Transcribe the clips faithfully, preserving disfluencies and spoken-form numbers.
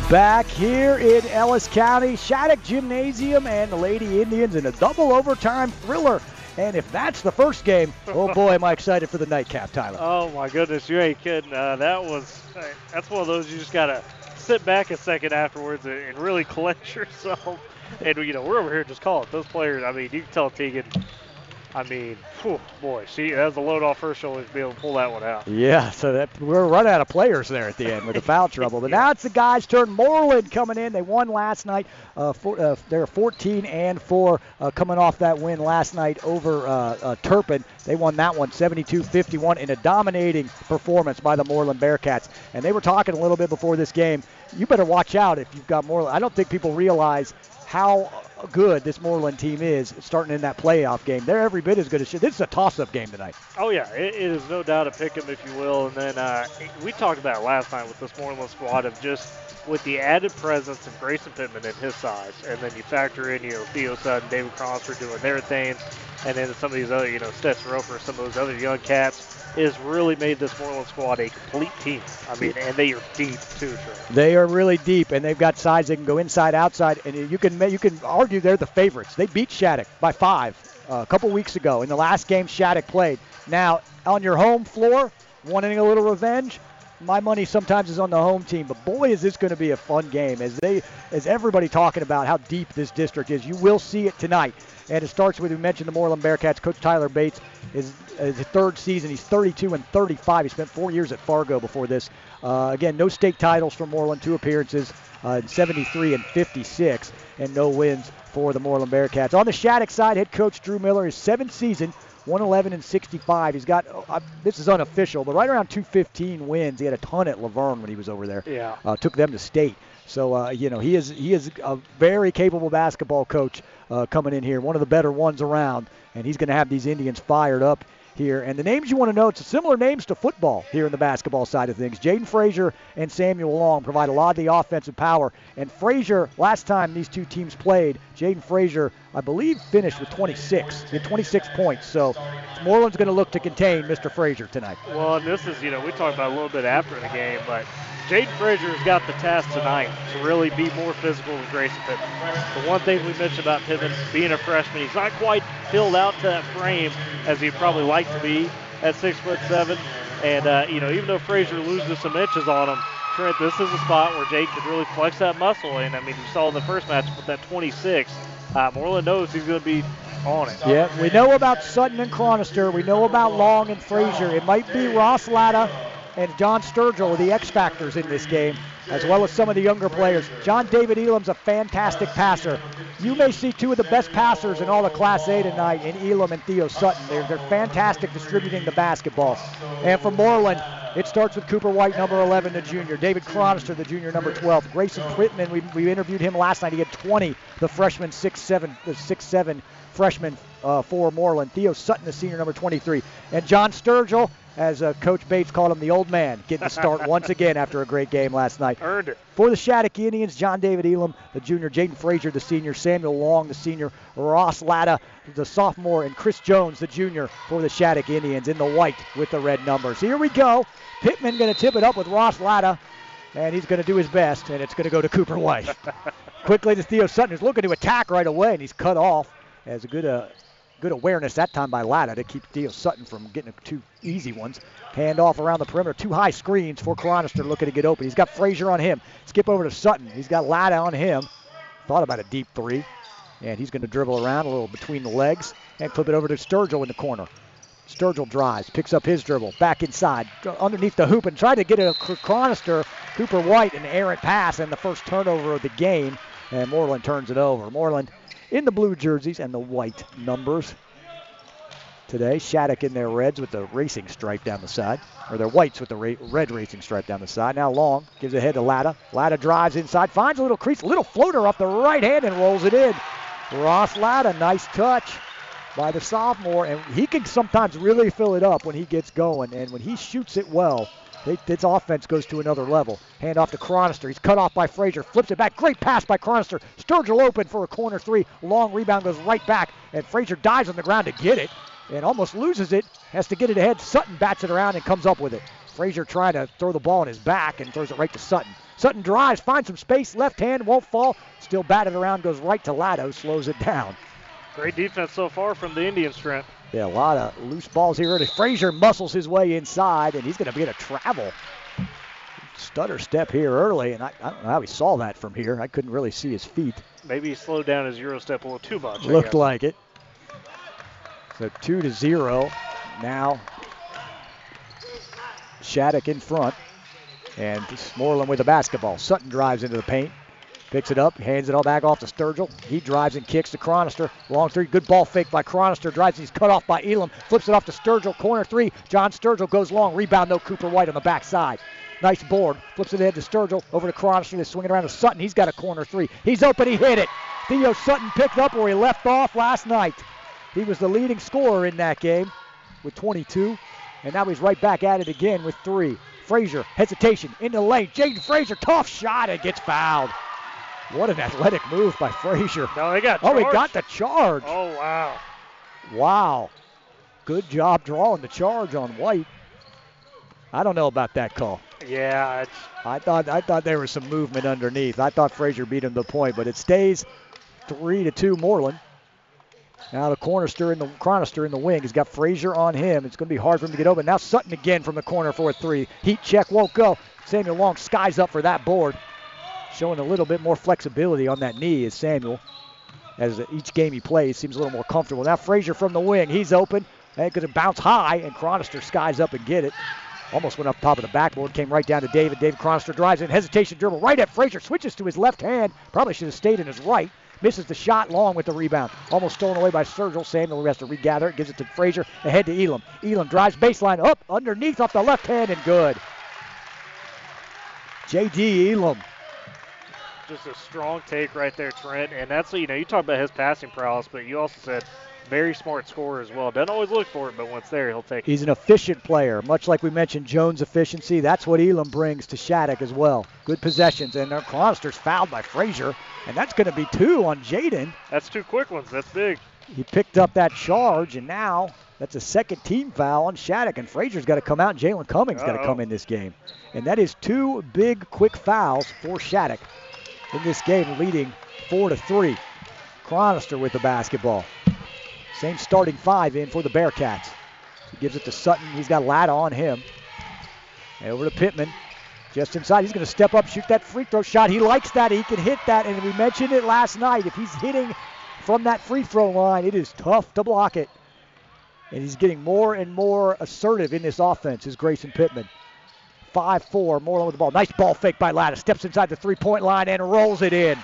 Back here in Ellis County, Shattuck Gymnasium and the Lady Indians in a double overtime thriller. And if that's the first game, oh boy, am I excited for the nightcap, Tyler. Oh my goodness, you ain't kidding. Uh, that was, that's one of those you just got to sit back a second afterwards and, and really collect yourself. And, you know, we're over here just calling those players. I mean, you can tell Tegan, I mean, whew, boy, she has a load off her shoulders to be able to pull that one out. Yeah, so that we're running out of players there at the end with the foul trouble. But yeah. Now it's the guys' turn. Moreland coming in. They won last night. Uh, for, uh, they're fourteen and four uh, coming off that win last night over uh, uh, Turpin. They won that one seventy-two fifty-one in a dominating performance by the Moreland Bearcats. And they were talking a little bit before this game. You better watch out if you've got Moreland. I don't think people realize how good this Moreland team is starting in that playoff game. They're every bit as good as shit. This is a toss-up game tonight. Oh, yeah. It, it is no doubt a pick 'em, if you will. And then uh, we talked about it last night with this Moreland squad of just with the added presence of Grayson Pittman and his size. And then you factor in, you know, Theo Sutton, David Cronster doing their things. And then some of these other, you know, Stetson Roper, some of those other young cats. Has really made this Moreland squad a complete team. I mean, and they are deep too, Trey. They are really deep, and they've got size. They can go inside, outside, and you can you can argue they're the favorites. They beat Shattuck by five uh, a couple weeks ago in the last game Shattuck played. Now, on your home floor, wanting a little revenge, my money sometimes is on the home team, but boy, is this going to be a fun game. As they, as everybody talking about how deep this district is, you will see it tonight. And it starts with, we mentioned the Moreland Bearcats. Coach Tyler Bates is his third season. He's thirty-two and thirty-five. He spent four years at Fargo before this. Uh, again, no state titles for Moreland, two appearances, uh, seventy-three and fifty-six, and no wins for the Moreland Bearcats. On the Shattuck side, head coach Drew Miller, his seventh season, one eleven and sixty-five. He's got, uh, this is unofficial, but right around two fifteen wins. He had a ton at Laverne when he was over there. Yeah. Uh, took them to state. So, uh, you know, he is he is a very capable basketball coach uh, coming in here, one of the better ones around, and he's going to have these Indians fired up here. And the names you want to know, it's similar names to football here in the basketball side of things. Jaden Frazier and Samuel Long provide a lot of the offensive power. And Frazier, last time these two teams played, Jaden Frazier, I believe, finished with twenty-six. He had twenty-six points. So Moreland's going to look to contain Mister Frazier tonight. Well, and this is, you know, we talked about a little bit after the game, but Jaden Frazier has got the task tonight to really be more physical than Grayson Pittman. The one thing we mentioned about Pittman being a freshman, he's not quite filled out to that frame as he'd probably like to be at six foot seven. And, uh, you know, even though Frazier loses some inches on him, Trent, this is a spot where Jaden could really flex that muscle. And, I mean, you saw in the first match with that twenty-six. Uh, Moreland knows he's going to be on it. Yeah, we know about Sutton and Chronister. We know about Long and Frazier. It might be Ross Latta and John Sturgill are the X factors in this game, as well as some of the younger players. John David Elam's a fantastic passer. You may see two of the best passers in all of Class A tonight in Elam and Theo Sutton. They're, they're fantastic distributing the basketball. And for Moreland, it starts with Cooper White, number eleven, the junior. David Chronister, the junior, number twelve. Grayson Pittman, we, we interviewed him last night. He had twenty, the freshman, six seven, the six seven freshman uh, for Moreland. Theo Sutton, the senior, number twenty-three. And John Sturgill, as uh, Coach Bates called him, the old man, getting the start once again after a great game last night. Earned it. For the Shattuck Indians, John David Elam, the junior, Jaden Frazier, the senior, Samuel Long, the senior, Ross Latta, the sophomore, and Chris Jones, the junior, for the Shattuck Indians in the white with the red numbers. Here we go. Pittman going to tip it up with Ross Latta, and he's going to do his best, and it's going to go to Cooper White. Quickly to Theo Sutton, who's looking to attack right away, and he's cut off. As a good uh, good awareness that time by Latta to keep Theo Sutton from getting two easy ones. Hand off around the perimeter. Two high screens for Chronister looking to get open. He's got Frazier on him. Skip over to Sutton. He's got Latta on him. Thought about a deep three. And he's going to dribble around a little between the legs and flip it over to Sturgill in the corner. Sturgill drives, picks up his dribble, back inside, underneath the hoop, and tried to get a Chronister. Cooper White, an errant pass, and the first turnover of the game. And Moreland turns it over. Moreland in the blue jerseys and the white numbers today. Shattuck in their reds with the racing stripe down the side, or their whites with the ra- red racing stripe down the side. Now Long gives it ahead to Latta. Latta drives inside, finds a little crease, a little floater off the right hand and rolls it in. Ross Latta, nice touch by the sophomore, and he can sometimes really fill it up when he gets going, and when he shoots it well, They, this offense goes to another level. Hand off to Chronister. He's cut off by Frazier. Flips it back. Great pass by Chronister. Sturgill open for a corner three. Long rebound goes right back. And Frazier dives on the ground to get it and almost loses it. Has to get it ahead. Sutton bats it around and comes up with it. Frazier trying to throw the ball in his back and throws it right to Sutton. Sutton drives, finds some space, left hand, won't fall. Still batted around, goes right to Latto, slows it down. Great defense so far from the Indians, Trent. Yeah, a lot of loose balls here. Frazier muscles his way inside, and he's going to be able to travel. Stutter step here early, and I, I don't know how he saw that from here. I couldn't really see his feet. Maybe he slowed down his Euro step a little too much. Looked like it. So two to zero. Now Shattuck in front, and Moreland with the basketball. Sutton drives into the paint, picks it up, hands it all back off to Sturgill. He drives and kicks to Chronister. Long three, good ball fake by Chronister. Drives, he's cut off by Elam. Flips it off to Sturgill. Corner three. John Sturgill goes long. Rebound, no Cooper White on the backside. Nice board. Flips it ahead to Sturgill. Over to Chronister. They swing it around to Sutton. He's got a corner three. He's open. He hit it. Theo Sutton picked up where he left off last night. He was the leading scorer in that game with twenty-two. And now he's right back at it again with three. Frazier, hesitation, in the lane. Jaden Frazier, tough shot, and gets fouled. What an athletic move by Frazier. No, he got Oh, charged. he got the charge. Oh, wow. Wow. Good job drawing the charge on White. I don't know about that call. Yeah, it's, I thought I thought there was some movement underneath. I thought Frazier beat him to the point, but it stays three to two Moreland. Now the cornerster in the Chronister in the wing. He's got Frazier on him. It's going to be hard for him to get open. Now Sutton again from the corner for a three. Heat check won't go. Samuel Long skies up for that board. Showing a little bit more flexibility on that knee is Samuel. As each game he plays, seems a little more comfortable. Now Frazier from the wing. He's open. And going to bounce high, and Chronister skies up and get it. Almost went up top of the backboard, came right down to David. David Chronister drives in, hesitation dribble right at Frazier. Switches to his left hand. Probably should have stayed in his right. Misses the shot, Long with the rebound. Almost stolen away by Sturgill. Samuel has to regather it. Gives it to Frazier. Ahead to Elam. Elam drives baseline up, underneath, off the left hand, and good. J D Elam. just a strong take right there, Trent. And that's, you know, you talk about his passing prowess, but you also said very smart scorer as well. Doesn't always look for it, but when it's there, he'll take it. He's an efficient player, much like we mentioned Jones' efficiency. That's what Elam brings to Shattuck as well. Good possessions, and Chronister's fouled by Frazier, and that's going to be two on Jaden. That's two quick ones. That's big. He picked up that charge, and now that's a second team foul on Shattuck, and Frazier's got to come out, and Jalen Cummings got to come in this game. And that is two big, quick fouls for Shattuck in this game, leading four to three. Chronister with the basketball. Same starting five in for the Bearcats. He gives it to Sutton. He's got Latta on him. And over to Pittman. Just inside. He's going to step up, shoot that free throw shot. He likes that. He can hit that. And we mentioned it last night. If he's hitting from that free throw line, it is tough to block it. And he's getting more and more assertive in this offense, is Grayson Pittman. five four, Moreland with the ball. Nice ball fake by Latta. Steps inside the three-point line and rolls it in.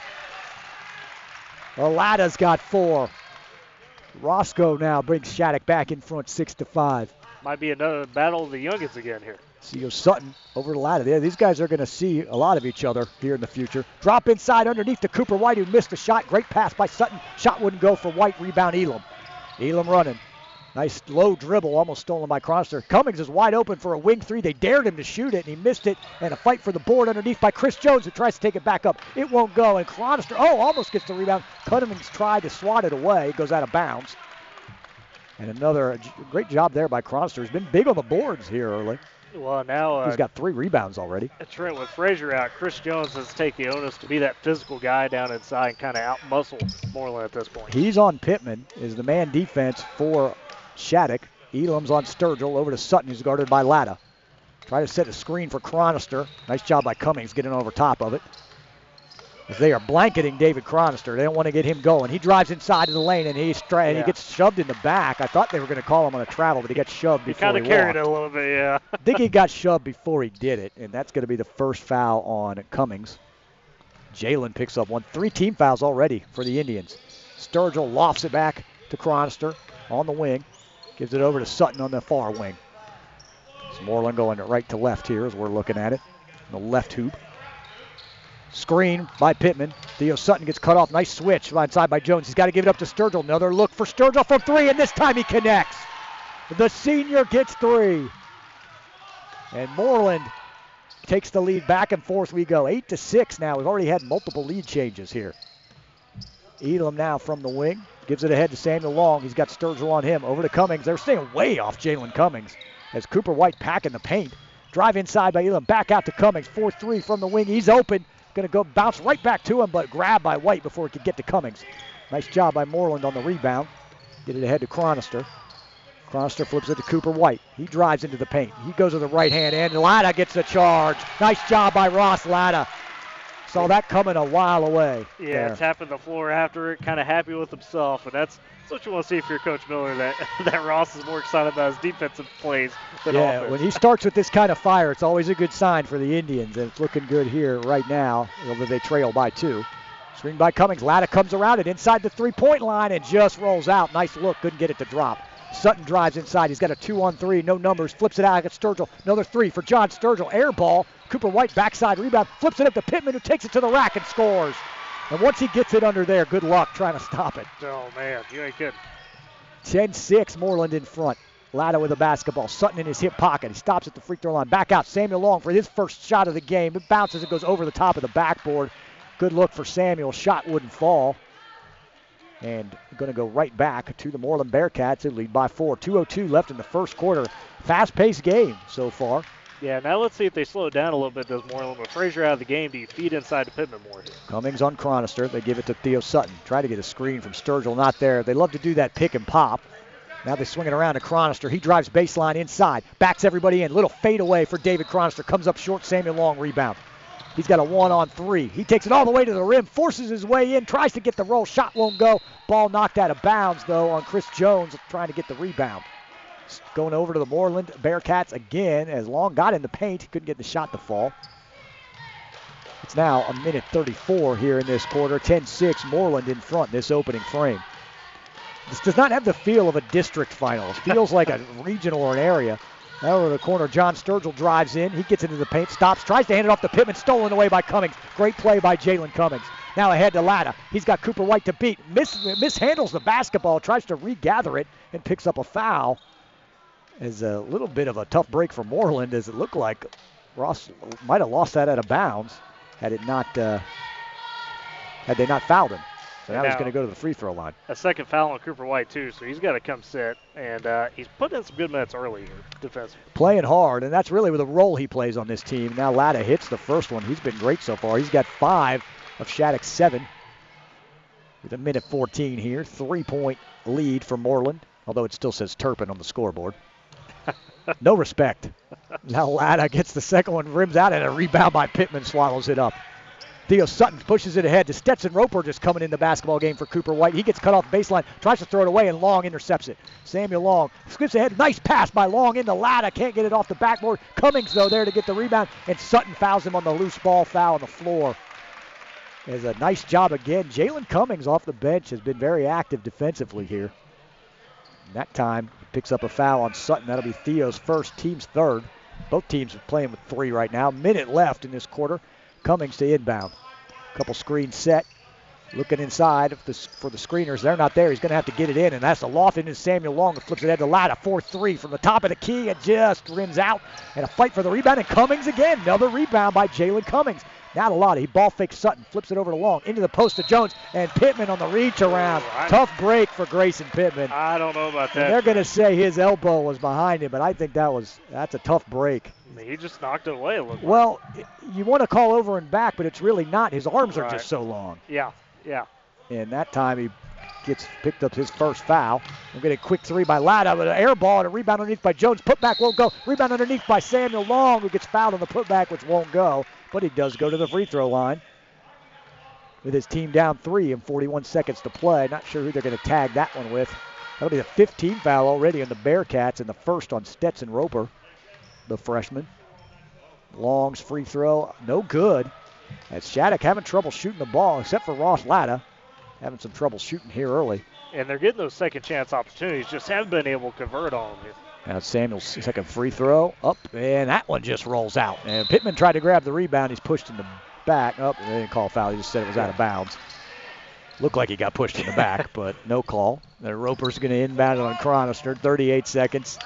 Well, Latta's got four. Roscoe now brings Shattuck back in front, six to five. Might be another battle of the youngins again here. So you go Sutton over to Latta. Yeah, these guys are going to see a lot of each other here in the future. Drop inside underneath to Cooper White, who missed the shot. Great pass by Sutton. Shot wouldn't go for White. Rebound Elam. Elam running. Nice low dribble, almost stolen by Chronister. Cummings is wide open for a wing three. They dared him to shoot it, and he missed it. And a fight for the board underneath by Chris Jones, who tries to take it back up. It won't go, and Chronister, oh, almost gets the rebound. Cummings tried to swat it away. It goes out of bounds. And another great job there by Chronister. He's been big on the boards here early. Well, now uh, he's got three rebounds already. Trent, with Frazier out, Chris Jones has taken the onus to be that physical guy down inside and kind of out-muscle Moreland at this point. He's on Pittman, is the man defense for Shattuck. Elam's on Sturgill, over to Sutton, who's guarded by Latta. Try to set a screen for Chronister. Nice job by Cummings getting over top of it. As they are blanketing David Chronister. They don't want to get him going. He drives inside of the lane, and, he's stra- yeah. and he gets shoved in the back. I thought they were going to call him on a travel, but he got shoved before he walked. He kind of carried it a little bit, yeah. I think he got shoved before he did it, and that's going to be the first foul on Cummings. Jalen picks up one. Three team fouls already for the Indians. Sturgill lofts it back to Chronister on the wing. Gives it over to Sutton on the far wing. It's Moreland going right to left here as we're looking at it. The left hoop. Screen by Pittman. Theo Sutton gets cut off. Nice switch inside by Jones. He's got to give it up to Sturgill. Another look for Sturgill from three, and this time he connects. The senior gets three. And Moreland takes the lead. Back and forth we go. Eight to six now. We've already had multiple lead changes here. Elam now from the wing. Gives it ahead to Samuel Long. He's got Sturgill on him. Over to Cummings. They're staying way off Jalen Cummings as Cooper White packing the paint. Drive inside by Elam. Back out to Cummings. four three from the wing. He's open. Going to go bounce right back to him, but grabbed by White before he could get to Cummings. Nice job by Moreland on the rebound. Get it ahead to Chronister. Chronister flips it to Cooper White. He drives into the paint. He goes to the right hand end. Latta gets the charge. Nice job by Ross Latta. Saw that coming a while away. Yeah, there. tapping the floor after it, kind of happy with himself, and that's, that's what you want to see if you're Coach Miller, that, that Ross is more excited about his defensive plays than yeah, offense. When he starts with this kind of fire, it's always a good sign for the Indians, and it's looking good here right now, although they trail by two. Screen by Cummings. Latta comes around it inside the three-point line and just rolls out. Nice look. Couldn't get it to drop. Sutton drives inside. He's got a two-on-three. No numbers. Flips it out at Sturgill. Another three for John Sturgill. Air ball. Cooper White backside rebound. Flips it up to Pittman, who takes it to the rack and scores. And once he gets it under there, good luck trying to stop it. Oh, man. You ain't kidding. ten six, Moreland in front. Latta with a basketball. Sutton in his hip pocket. He stops at the free throw line. Back out. Samuel Long for his first shot of the game. It bounces. It goes over the top of the backboard. Good look for Samuel. Shot wouldn't fall. And going to go right back to the Moreland Bearcats, who lead by four. two oh two left in the first quarter. Fast-paced game so far. Yeah, now let's see if they slow it down a little bit, does Moreland. With Frazier out of the game, do you feed inside to Pittman more here? Cummings on Chronister. They give it to Theo Sutton. Try to get a screen from Sturgill. Not there. They love to do that pick and pop. Now they swing it around to Chronister. He drives baseline inside. Backs everybody in. Little fade away for David Chronister. Comes up short. Samuel Long rebound. He's got a one-on-three. He takes it all the way to the rim, forces his way in, tries to get the roll. Shot won't go. Ball knocked out of bounds, though, on Chris Jones trying to get the rebound. Going over to the Moreland Bearcats again as Long got in the paint. He couldn't get the shot to fall. It's now a minute thirty-four here in this quarter. ten six, Moreland in front in this opening frame. This does not have the feel of a district final. It feels like a regional or an area. Over the corner, John Sturgill drives in. He gets into the paint, stops, tries to hand it off to Pittman. Stolen away by Cummings. Great play by Jalen Cummings. Now ahead to Latta. He's got Cooper White to beat. Miss, mishandles the basketball, tries to regather it, and picks up a foul. Is a little bit of a tough break for Moreland, as it looked like Ross might have lost that out of bounds had it not uh, had they not fouled him. So now, now he's going to go to the free throw line. A second foul on Cooper White, too, so he's got to come sit. And uh, he's put in some good minutes early here defensively. Playing hard, and that's really the role he plays on this team. Now Latta hits the first one. He's been great so far. He's got five of Shattuck's seven. With a minute fourteen here. Three-point lead for Moreland, although it still says Turpin on the scoreboard. No respect. Now Latta gets the second one, rims out, and a rebound by Pittman swallows it up. Theo Sutton pushes it ahead to Stetson Roper, just coming in the basketball game for Cooper White. He gets cut off the baseline, tries to throw it away, and Long intercepts it. Samuel Long skips ahead. Nice pass by Long into Latta. Can't get it off the backboard. Cummings, though, there to get the rebound, and Sutton fouls him on the loose ball foul on the floor. There's a nice job again. Jalen Cummings off the bench has been very active defensively here. And that time, picks up a foul on Sutton. That'll be Theo's first, team's third. Both teams are playing with three right now. Minute left in this quarter. Cummings to inbound. Couple screens set. Looking inside for the screeners. They're not there. He's going to have to get it in, and that's a loft into Samuel Long. Flips it ahead to Latta. four three from the top of the key. It just rims out. And a fight for the rebound, and Cummings again. Another rebound by Jalen Cummings. Now to Latta. He ball fakes Sutton. Flips it over to Long. Into the post to Jones. And Pittman on the reach around. Oh, I, Tough break for Grayson Pittman. I don't know about that. And they're going to say his elbow was behind him, but I think that was that's a tough break. I mean, he just knocked it away a little bit. Well, you want to call over and back, but it's really not. His arms right. are just so long. Yeah, yeah. And that time he gets picked up his first foul. We're getting a quick three by Latta, but an air ball and a rebound underneath by Jones. Putback won't go. Rebound underneath by Samuel Long, who gets fouled on the putback, which won't go. But he does go to the free throw line with his team down three and forty-one seconds to play. Not sure who they're going to tag that one with. That'll be the fifteenth foul already on the Bearcats and the first on Stetson Roper, the freshman. Long's free throw, no good. As Shattuck having trouble shooting the ball, except for Ross Latta. Having some trouble shooting here early. And they're getting those second chance opportunities, just haven't been able to convert on them here. Now Samuel's second free throw, up, and that one just rolls out. And Pittman tried to grab the rebound. He's pushed in the back. Up, oh, they didn't call a foul. He just said it was out of bounds. Looked like he got pushed in the back, but no call. The Roper's going to inbound it on Chronister. thirty-eight seconds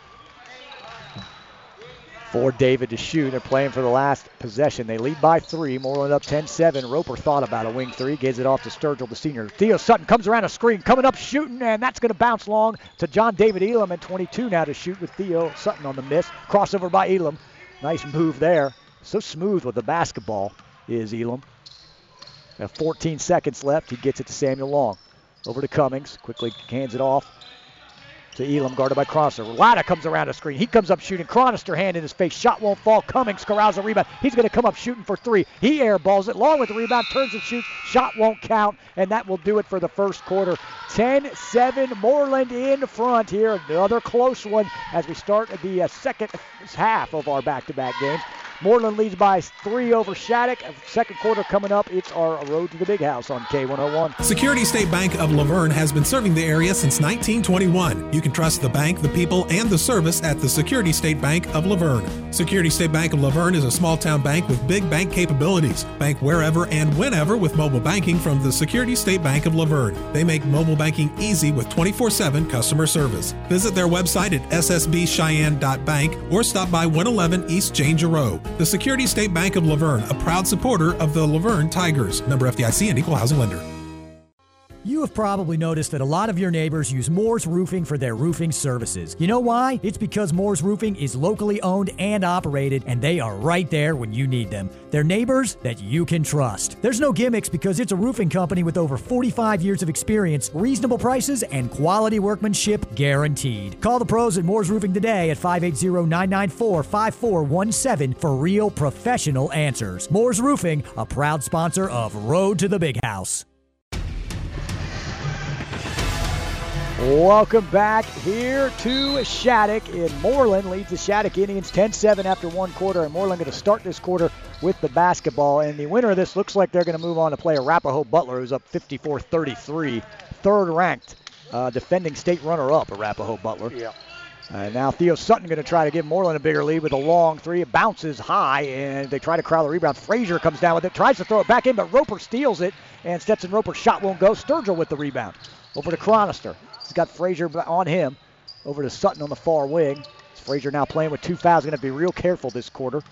for David to shoot. They're playing for the last possession. They lead by three. Moreland up ten seven. Roper thought about a wing three. Gives it off to Sturgill, the senior. Theo Sutton comes around a screen. Coming up shooting, and that's going to bounce long to John David Elam. And twenty-two now to shoot with Theo Sutton on the miss. Crossover by Elam. Nice move there. So smooth with the basketball is Elam. Got fourteen seconds left. He gets it to Samuel Long. Over to Cummings. Quickly hands it off to Elam, guarded by Chronister. Latta comes around the screen. He comes up shooting. Chronister hand in his face. Shot won't fall. Cummings corrals a rebound. He's going to come up shooting for three. He airballs it. Long with the rebound. Turns and shoots. Shot won't count. And that will do it for the first quarter. ten seven. Moreland in front here. Another close one as we start the uh, second half of our back-to-back games. Moreland leads by three over Shattuck. Second quarter coming up. It's our road to the big house on K one oh one. Security State Bank of Laverne has been serving the area since nineteen twenty-one. You can trust the bank, the people, and the service at the Security State Bank of Laverne. Security State Bank of Laverne is a small-town bank with big bank capabilities. Bank wherever and whenever with mobile banking from the Security State Bank of Laverne. They make mobile banking easy with twenty-four seven customer service. Visit their website at s s b cheyenne dot bank or stop by one eleven East Janger Road. The Security State Bank of Laverne, a proud supporter of the Laverne Tigers. Member F D I C and Equal Housing Lender. You have probably noticed that a lot of your neighbors use Moore's Roofing for their roofing services. You know why? It's because Moore's Roofing is locally owned and operated, and they are right there when you need them. They're neighbors that you can trust. There's no gimmicks because it's a roofing company with over forty-five years of experience, reasonable prices, and quality workmanship guaranteed. Call the pros at Moore's Roofing today at five eight zero, nine nine four, five four one seven for real professional answers. Moore's Roofing, a proud sponsor of Road to the Big House. Welcome back here to Shattuck. In Moreland leads the Shattuck Indians ten seven after one quarter, and Moreland going to start this quarter with the basketball. And the winner of this looks like they're going to move on to play Arapahoe Butler, who's up fifty-four thirty-three, third-ranked uh, defending state runner-up, Arapahoe Butler. Yeah. Uh, now Theo Sutton going to try to give Moreland a bigger lead with a long three. It bounces high, and they try to crowd the rebound. Frazier comes down with it, tries to throw it back in, but Roper steals it, and Stetson Roper's shot won't go. Sturgill with the rebound. Over to Chronister. He's got Frazier on him. Over to Sutton on the far wing. Frazier now playing with two fouls. Going to be real careful this quarter.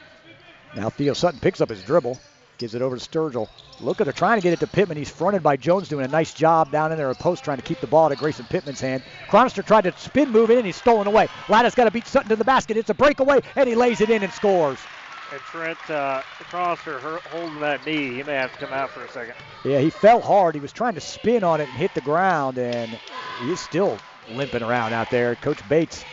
Now Theo Sutton picks up his dribble. Gives it over to Sturgill. Look at her trying to get it to Pittman. He's fronted by Jones doing a nice job down in there. A post trying to keep the ball to Grayson Pittman's hand. Chronister tried to spin move it in. He's stolen away. Latta's got to beat Sutton to the basket. It's a breakaway, and he lays it in and scores. And Trent uh, Chronister holding that knee. He may have to come out for a second. Yeah, he fell hard. He was trying to spin on it and hit the ground, and he's still limping around out there. Coach Bates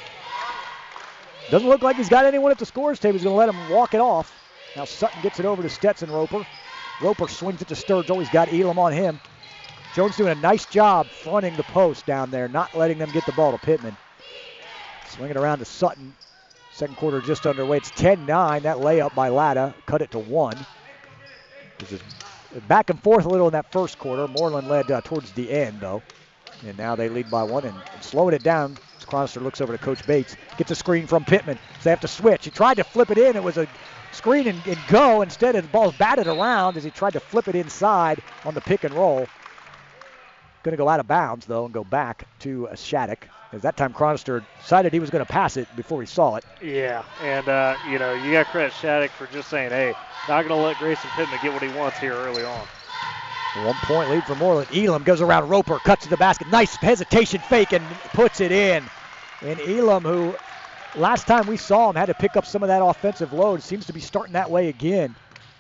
doesn't look like he's got anyone at the scores table. He's going to let him walk it off. Now Sutton gets it over to Stetson Roper. Roper swings it to Sturgill. He's got Elam on him. Jones doing a nice job fronting the post down there, not letting them get the ball to Pittman. Swing it around to Sutton. Second quarter just underway. It's ten nine. That layup by Latta cut it to one. This is back and forth a little in that first quarter. Moreland led uh, towards the end, though. And now they lead by one and, and slowing it down. Chronister looks over to Coach Bates. Gets a screen from Pittman. So they have to switch. He tried to flip it in. It was a screen and, and go. Instead, the ball's batted around as he tried to flip it inside on the pick and roll. Going to go out of bounds, though, and go back to uh, Shattuck. As that time Chronister decided he was going to pass it before he saw it. Yeah, and, uh, you know, you got credit Shattuck for just saying, hey, not going to let Grayson Pittman get what he wants here early on. One-point lead for Moreland. Elam goes around Roper, cuts to the basket. Nice hesitation fake and puts it in. And Elam, who last time we saw him had to pick up some of that offensive load, seems to be starting that way again,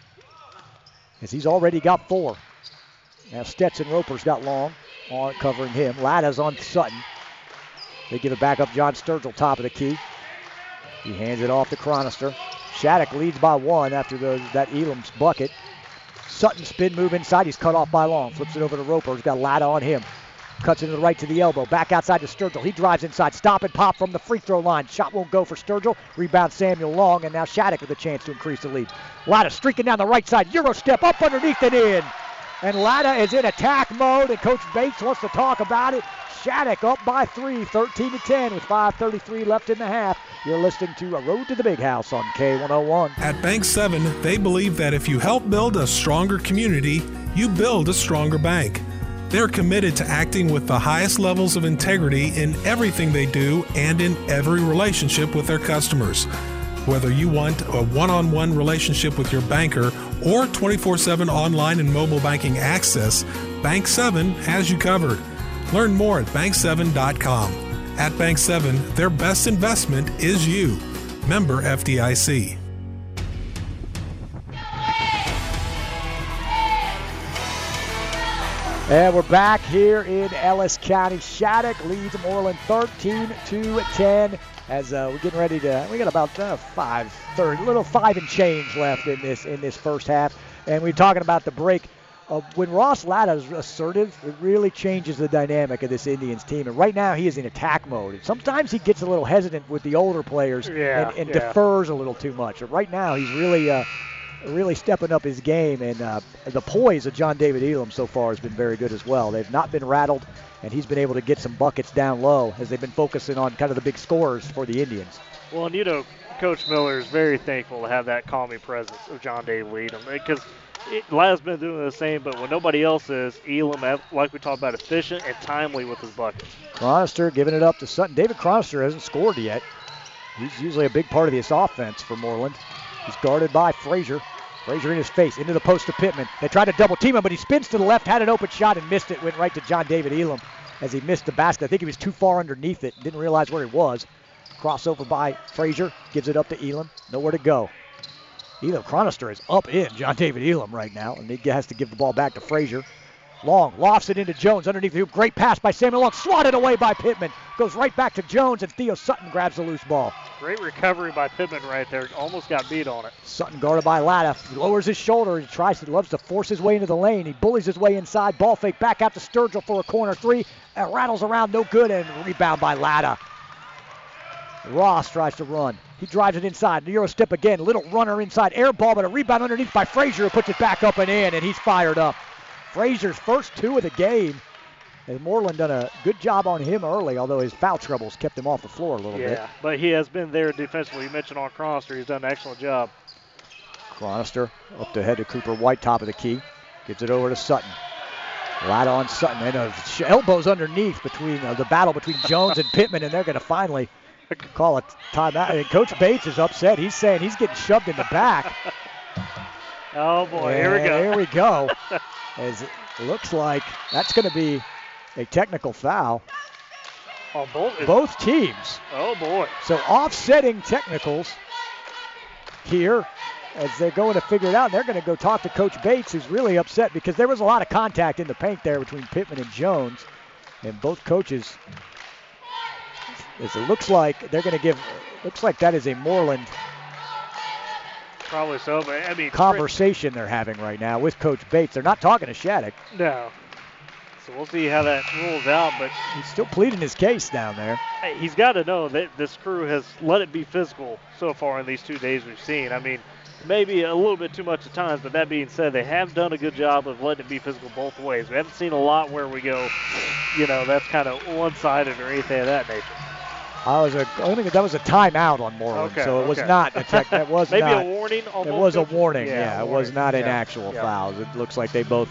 as he's already got four. Now Stetson Roper's got long on covering him. Latta's on Sutton. They give it back up John Sturgill, top of the key. He hands it off to Chronister. Shattuck leads by one after the, that Elam's bucket. Sutton spin move inside. He's cut off by Long. Flips it over to Roper. He's got Latta on him. Cuts into the right to the elbow. Back outside to Sturgill. He drives inside. Stop and pop from the free throw line. Shot won't go for Sturgill. Rebound Samuel Long. And now Shattuck with a chance to increase the lead. Latta streaking down the right side. Euro step up underneath and in. And Latta is in attack mode. And Coach Bates wants to talk about it. Shattuck up by three, thirteen to ten with five thirty-three left in the half. You're listening to A Road to the Big House on K one oh one. At Bank seven, they believe that if you help build a stronger community, you build a stronger bank. They're committed to acting with the highest levels of integrity in everything they do and in every relationship with their customers. Whether you want a one-on-one relationship with your banker or twenty-four seven online and mobile banking access, Bank seven has you covered. Learn more at bank seven dot com. At Bank seven, their best investment is you. Member F D I C. And we're back here in Ellis County. Shattuck leads Moreland thirteen to ten as uh, we're getting ready to. We got about uh, five thirty, a little five and change left in this in this first half. And we're talking about the break. Uh, when Ross Latta is assertive, it really changes the dynamic of this Indians team. And right now he is in attack mode. And sometimes he gets a little hesitant with the older players yeah, and, and yeah. defers a little too much. But right now he's really. Uh, really stepping up his game, and uh, the poise of John David Elam so far has been very good as well. They've not been rattled, and he's been able to get some buckets down low as they've been focusing on kind of the big scorers for the Indians. Well, and you know, Coach Miller is very thankful to have that calming presence of John David Elam because Latta's been doing the same, but when nobody else is, Elam, like we talked about, efficient and timely with his buckets. Chronister giving it up to Sutton. David Chronister hasn't scored yet. He's usually a big part of this offense for Moreland. He's guarded by Frazier. Frazier in his face, into the post to Pittman. They tried to double team him, but he spins to the left, had an open shot and missed it. Went right to John David Elam as he missed the basket. I think he was too far underneath it. Didn't realize where he was. Crossover by Frazier. Gives it up to Elam. Nowhere to go. Elam Chronister is up in John David Elam right now, and he has to give the ball back to Frazier. Long lofts it into Jones underneath the hoop. Great pass by Samuel Long. Swatted away by Pittman. Goes right back to Jones, and Theo Sutton grabs the loose ball. Great recovery by Pittman right there. Almost got beat on it. Sutton guarded by Latta. He lowers his shoulder. He tries to, loves to force his way into the lane. He bullies his way inside. Ball fake back out to Sturgill for a corner three. It rattles around, no good, and rebound by Latta. Ross tries to run. He drives it inside. Euro step again. Little runner inside. Air ball, but a rebound underneath by Frazier, who puts it back up and in, and he's fired up. Frazier's first two of the game. And Moreland done a good job on him early, although his foul troubles kept him off the floor a little yeah, bit. Yeah, but he has been there defensively. You mentioned on Chronister. He's done an excellent job. Chronister up to head to Cooper White, top of the key. Gives it over to Sutton. Latta on Sutton. And uh, elbows underneath between uh, the battle between Jones and Pittman, and they're going to finally call a timeout. And Coach Bates is upset. He's saying he's getting shoved in the back. Oh, boy. And here we go. Here we go. As it looks like that's going to be a technical foul. On both, both teams. Oh, boy. So offsetting technicals here as they're going to figure it out. And they're going to go talk to Coach Bates, who's really upset because there was a lot of contact in the paint there between Pittman and Jones. And both coaches, as it looks like they're going to give, looks like that is a Moreland Probably so, but I mean, conversation they're having right now with Coach Bates. They're not talking to Shattuck. No. So we'll see how that rolls out, but he's still pleading his case down there. Hey, he's got to know that this crew has let it be physical so far in these two days we've seen. I mean, maybe a little bit too much at times, but that being said, they have done a good job of letting it be physical both ways. We haven't seen a lot where we go, you know, that's kind of one-sided or anything of that nature. I was a, I think that was a timeout on Moreland, okay, so it was okay. not a tech. That was maybe not, a warning. On it both was coaches? a warning. Yeah, Yeah, a it warning. was not an yeah. actual yeah. foul. It looks like they both,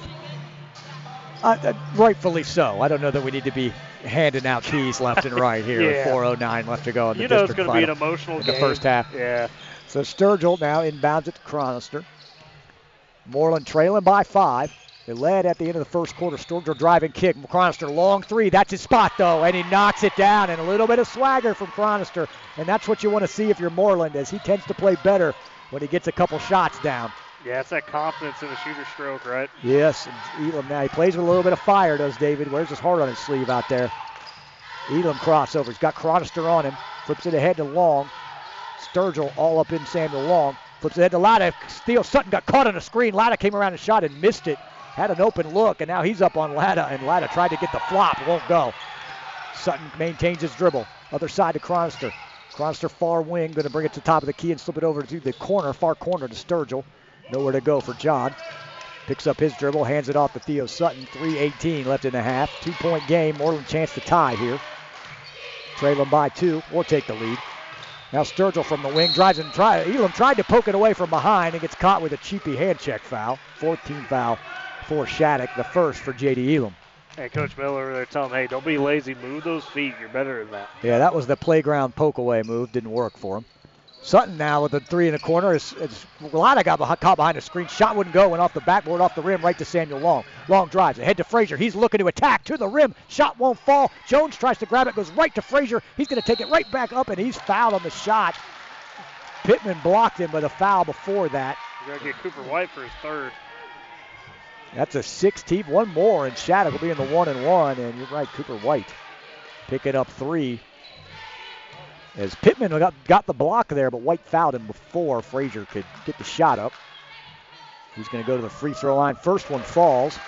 uh, uh, rightfully so. I don't know that we need to be handing out keys left and right here. yeah. With four oh nine left to go in the you know district it's going to be an final emotional in game. the first half. Yeah. So Sturgill now inbounds it to Chronister. Moreland trailing by five. They led at the end of the first quarter. Sturgill driving kick. Chronister long three. That's his spot though, and he knocks it down. And a little bit of swagger from Chronister, and that's what you want to see if you're Moreland, as he tends to play better when he gets a couple shots down. Yeah, it's that confidence in the shooter's stroke, right? Yes, and Elam now he plays with a little bit of fire, does David. Wears his heart on his sleeve out there. Elam crossover. He's got Chronister on him. Flips it ahead to Long. Sturgill all up in Samuel Long. Flips it ahead to Latta. Theo Sutton got caught on a screen. Latta came around and shot and missed it. Had an open look, and now he's up on Latta, and Latta tried to get the flop. Won't go. Sutton maintains his dribble. Other side to Chronister. Chronister far wing, going to bring it to the top of the key and slip it over to the corner, far corner to Sturgill. Nowhere to go for John. Picks up his dribble, hands it off to Theo Sutton. three eighteen left in the half. Two-point game. Moreland chance to tie here. Trailing by two, or take the lead. Now Sturgill from the wing drives and try. Elam tried to poke it away from behind and gets caught with a cheapy hand check foul. fourteen foul for Shattuck, the first for J D. Elam. And Coach Miller, they're telling him, hey, don't be lazy. Move those feet. You're better than that. Yeah, that was the playground poke away move. Didn't work for him. Sutton now with the three in the corner. Is, is Latta got behind, caught behind the screen. Shot wouldn't go. Went off the backboard, off the rim, right to Samuel Long. Long drives ahead to Frazier. He's looking to attack to the rim. Shot won't fall. Jones tries to grab it. Goes right to Frazier. He's going to take it right back up, and he's fouled on the shot. Pittman blocked him, but a foul before that. We're going to get Cooper White for his third. That's a sixteenth, one more, and Shattuck will be in the one and one. And you're right, Cooper White picking up three. As Pittman got, got the block there, but White fouled him before Frazier could get the shot up. He's going to go to the free throw line. First one falls.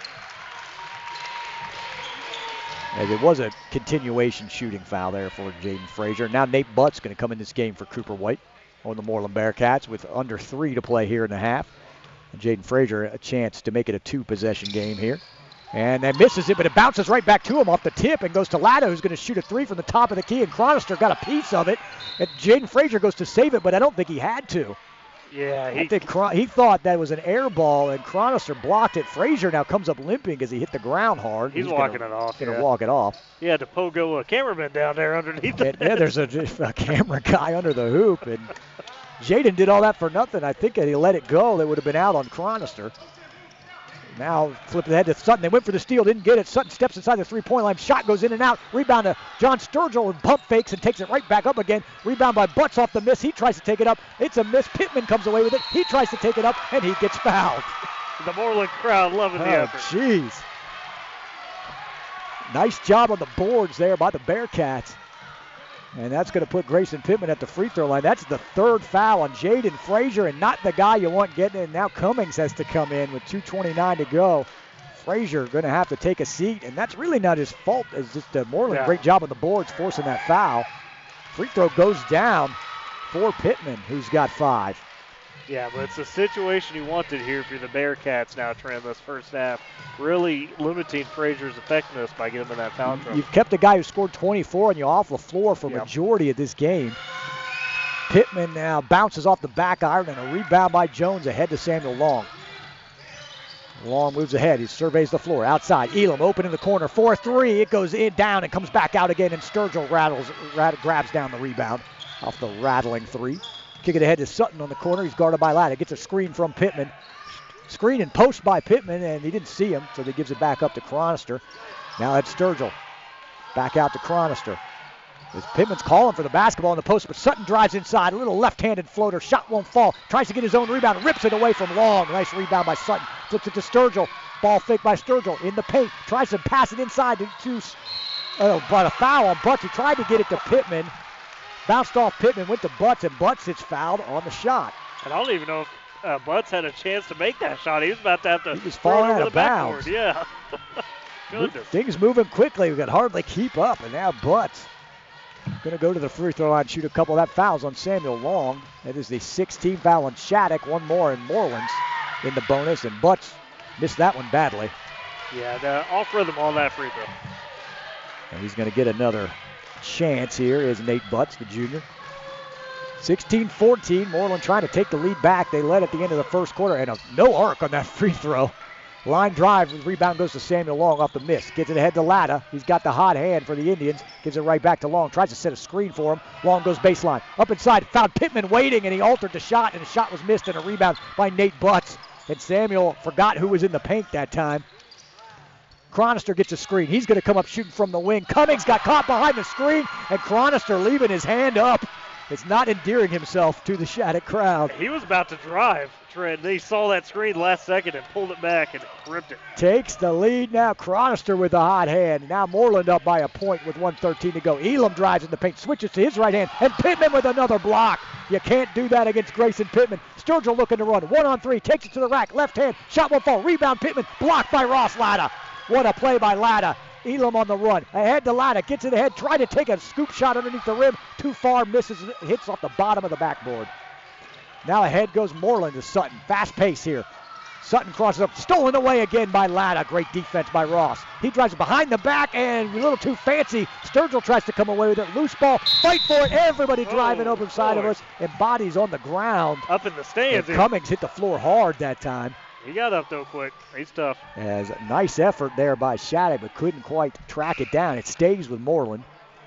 As it was a continuation shooting foul there for Jaden Frazier. Now Nate Butt's going to come in this game for Cooper White on the Moreland Bearcats with under three to play here in the half. And Jaden Frazier a chance to make it a two-possession game here. And that misses it, but it bounces right back to him off the tip and goes to Latta, who's going to shoot a three from the top of the key, and Chronister got a piece of it. And Jaden Frazier goes to save it, but I don't think he had to. Yeah, he, I think Chron- he thought that was an air ball, and Chronister blocked it. Frazier now comes up limping because he hit the ground hard. He's, he's walking gonna, it off. Going to yeah. walk it off. He had to pogo a cameraman down there underneath the Yeah, yeah, there's a, a camera guy under the hoop, and Jaden did all that for nothing. I think that he let it go. That would have been out on Chronister. Now flip the head to Sutton. They went for the steal, didn't get it. Sutton steps inside the three-point line. Shot goes in and out. Rebound to John Sturgill and pump fakes and takes it right back up again. Rebound by Butts off the miss. He tries to take it up. It's a miss. Pittman comes away with it. He tries to take it up, and he gets fouled. The Moreland crowd loving the Oh, effort. jeez. Nice job on the boards there by the Bearcats. And that's going to put Grayson Pittman at the free throw line. That's the third foul on Jaden Frazier, and not the guy you want getting in. Now Cummings has to come in with two twenty-nine to go. Frazier going to have to take a seat, and that's really not his fault. It's just uh, Moreland, Yeah. great job on the boards forcing that foul. Free throw goes down for Pittman, who's got five. Yeah, but it's a situation you wanted here for the Bearcats now, Trent, this first half. Really limiting Frazier's effectiveness by getting him in that foul trouble. You've kept a guy who scored twenty-four and you off the floor for Yep. majority of this game. Pittman now bounces off the back iron and a rebound by Jones ahead to Samuel Long. Long moves ahead. He surveys the floor. Outside. Elam open in the corner. four three. It goes in, down, and comes back out again, and Sturgill rattles, rat, grabs down the rebound off the rattling three. Kick it ahead to Sutton on the corner. He's guarded by Latta. Gets a screen from Pittman. Screen and post by Pittman, and he didn't see him, so he gives it back up to Chronister. Now it's Sturgill. Back out to Chronister. As Pittman's calling for the basketball in the post, but Sutton drives inside. A little left-handed floater. Shot won't fall. Tries to get his own rebound. Rips it away from Long. Nice rebound by Sutton. Flips it to Sturgill. Ball fake by Sturgill in the paint. Tries to pass it inside to, to oh, but a foul on Butts. He tried to get it to Pittman. Bounced off Pittman, went to Butts, and Butts gets fouled on the shot. And I don't even know if uh, Butts had a chance to make that shot. He was about to have to He was throw falling it over out the of bounds. backboard. Yeah. Goodness. Things moving quickly. We could hardly keep up, and now Butts going to go to the free throw line, shoot a couple of that fouls on Samuel Long. That is the sixteenth foul on Shattuck, one more in Moreland's in the bonus, and Butts missed that one badly. Yeah, the off rhythm on that free throw. And he's going to get another chance here is Nate Butts, the junior. sixteen fourteen, Moreland trying to take the lead back. They led at the end of the first quarter, and a, no arc on that free throw. Line drive, the rebound goes to Samuel Long off the miss. Gets it ahead to Latta. He's got the hot hand for the Indians. Gives it right back to Long. Tries to set a screen for him. Long goes baseline. Up inside, found Pittman waiting, and he altered the shot, and the shot was missed, and a rebound by Nate Butts. And Samuel forgot who was in the paint that time. Chronister gets a screen. He's going to come up shooting from the wing. Cummings got caught behind the screen, and Chronister leaving his hand up. It's not endearing himself to the Shattuck crowd. He was about to drive, Trent. He saw that screen last second and pulled it back and ripped it. Takes the lead now. Chronister with the hot hand. Now Moreland up by a point with one thirteen to go. Elam drives in the paint, switches to his right hand, and Pittman with another block. You can't do that against Grayson Pittman. Sturgill looking to run. One on three. Takes it to the rack. Left hand. Shot won't fall. Rebound Pittman. Blocked by Ross Latta. What a play by Latta. Elam on the run. Ahead to Latta. Gets it ahead. Tried to take a scoop shot underneath the rim. Too far. Misses. Hits off the bottom of the backboard. Now ahead goes Moreland to Sutton. Fast pace here. Sutton crosses up. Stolen away again by Latta. Great defense by Ross. He drives behind the back and a little too fancy. Sturgill tries to come away with it. Loose ball. Fight for it. Everybody driving oh, open side boy. of us. And bodies on the ground. Up in the stands. And Cummings hit the floor hard that time. He got up, though, quick. He's tough. As a nice effort there by Shattuck, but couldn't quite track it down. It stays with Moreland.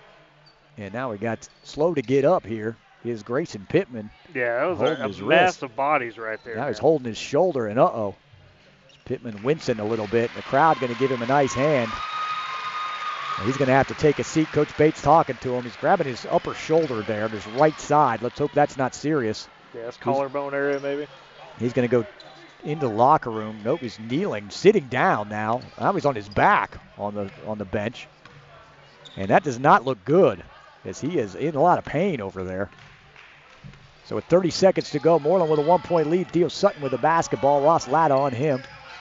And now we got slow to get up here. Is Grayson Pittman. Yeah, that was Holding a, a his mass wrist. of bodies right there. Now man. he's holding his shoulder, and uh-oh. Pittman wincing a little bit. The crowd going to give him a nice hand. He's going to have to take a seat. Coach Bates talking to him. He's grabbing his upper shoulder there on his right side. Let's hope that's not serious. Yeah, it's collarbone area maybe. He's going to go into the locker room. Nope, he's kneeling, sitting down now. Now he's on his back on the on the bench. And that does not look good, as he is in a lot of pain over there. So with thirty seconds to go, Moreland with a one-point lead. Theo Sutton with the basketball. Ross Latta on him.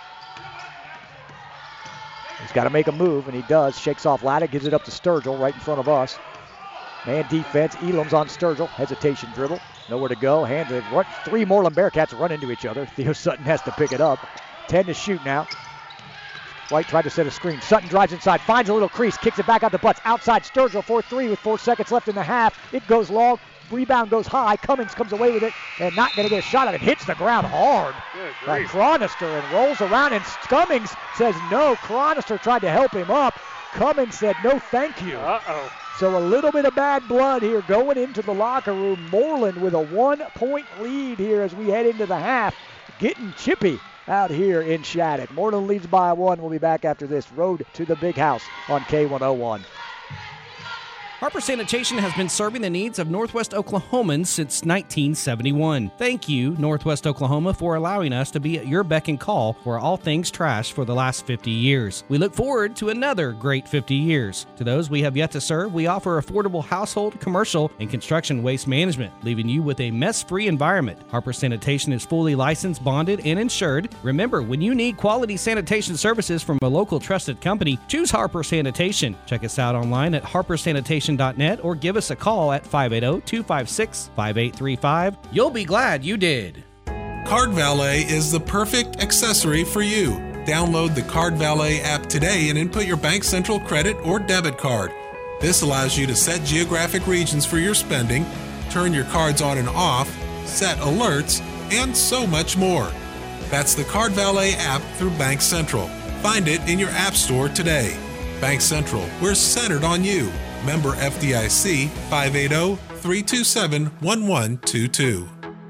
He's got to make a move, and he does. Shakes off Latta, gives it up to Sturgill right in front of us. Man defense. Elam's on Sturgill. Hesitation dribble. Nowhere to go. Hand to run. Three Moreland Bearcats run into each other. Theo Sutton has to pick it up. ten to shoot now. White tried to set a screen. Sutton drives inside, finds a little crease, kicks it back out to Butts. Outside Sturgill for three with four seconds left in the half. It goes long. Rebound goes high. Cummings comes away with it and not going to get a shot at it. Hits the ground hard by Chronister and rolls around, and Cummings says no. Chronister tried to help him up. Cummings said no thank you. Uh-oh. So a little bit of bad blood here going into the locker room. Moreland with a one-point lead here as we head into the half. Getting chippy out here in Shattuck. Moreland leads by one. We'll be back after this. Road to the Big House on K one oh one. Harper Sanitation has been serving the needs of Northwest Oklahomans since nineteen seventy-one. Thank you, Northwest Oklahoma, for allowing us to be at your beck and call for all things trash for the last fifty years. We look forward to another great fifty years. To those we have yet to serve, we offer affordable household, commercial, and construction waste management, leaving you with a mess-free environment. Harper Sanitation is fully licensed, bonded, and insured. Remember, when you need quality sanitation services from a local trusted company, choose Harper Sanitation. Check us out online at harper sanitation dot net or give us a call at five eight zero, two five six, five eight three five. You'll be glad you did. Card Valet is the perfect accessory for you. Download the Card Valet app today and input your Bank Central credit or debit card. This allows you to set geographic regions for your spending, turn your cards on and off, set alerts, and so much more. That's the Card Valet app through Bank Central. Find it in your app store today. Bank Central, we're centered on you. Member F D I C, five eight zero, three two seven, one one two two.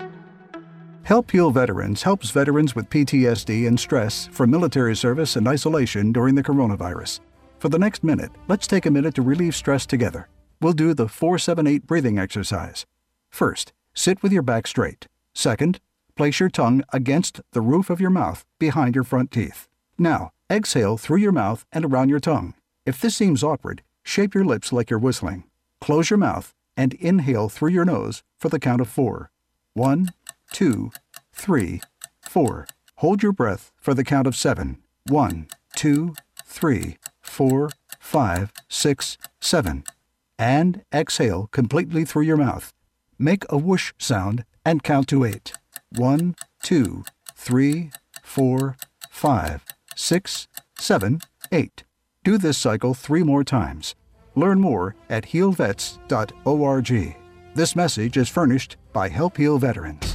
Help Heal Veterans helps veterans with P T S D and stress from military service and isolation during the coronavirus. For the next minute, let's take a minute to relieve stress together. We'll do the four seven eight breathing exercise. First, sit with your back straight. Second, place your tongue against the roof of your mouth behind your front teeth. Now, exhale through your mouth and around your tongue. If this seems awkward, shape your lips like you're whistling. Close your mouth and inhale through your nose for the count of four. One, two, three, four. Hold your breath for the count of seven. One, two, three, four, five, six, seven. And exhale completely through your mouth. Make a whoosh sound and count to eight. One, two, three, four, five, six, seven, eight. Do this cycle three more times. Learn more at heal vets dot org. This message is furnished by Help Heal Veterans.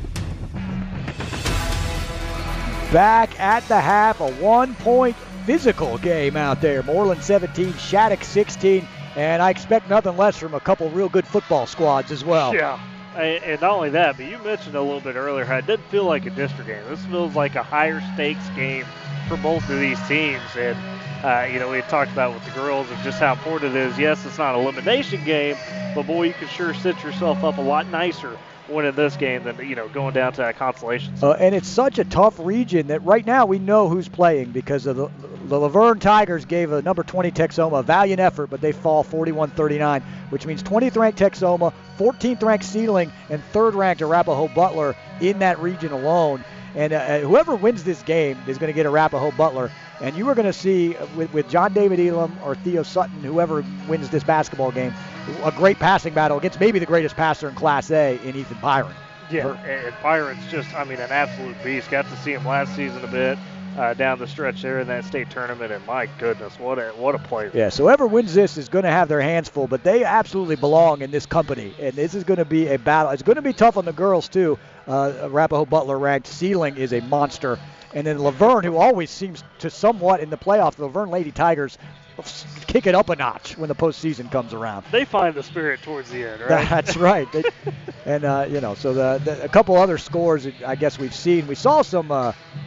Back at the half, a one-point physical game out there. Moreland seventeen, Shattuck sixteen, and I expect nothing less from a couple real good football squads as well. Yeah, and not only that, but you mentioned a little bit earlier how it didn't feel like a district game. This feels like a higher stakes game for both of these teams, and Uh, you know, we had talked about with the girls and just how important it is. Yes, it's not an elimination game, but boy, you can sure set yourself up a lot nicer winning this game than, you know, going down to that consolation. Uh, and it's such a tough region that right now we know who's playing because of the, the Laverne Tigers gave a number twenty Texoma a valiant effort, but they fall forty-one thirty-nine, which means twentieth ranked Texoma, fourteenth ranked Sealing, and third ranked Arapahoe Butler in that region alone. And uh, whoever wins this game is going to get Arapahoe Butler. And you are going to see with, with John David Elam or Theo Sutton, whoever wins this basketball game, a great passing battle against maybe the greatest passer in Class A in Ethan Byron. Yeah, and Byron's just, I mean, an absolute beast. Got to see him last season a bit uh, down the stretch there in that state tournament, and my goodness, what a what a player. Yeah, so whoever wins this is going to have their hands full, but they absolutely belong in this company, and this is going to be a battle. It's going to be tough on the girls, too. Uh, Arapahoe Butler ranked. Sealing is a monster. And then Laverne, who always seems to somewhat in the playoffs, the Laverne Lady Tigers kick it up a notch when the postseason comes around. They find the spirit towards the end, right? That's right. They, and, uh, you know, so the, the, a couple other scores I guess we've seen. We saw some uh,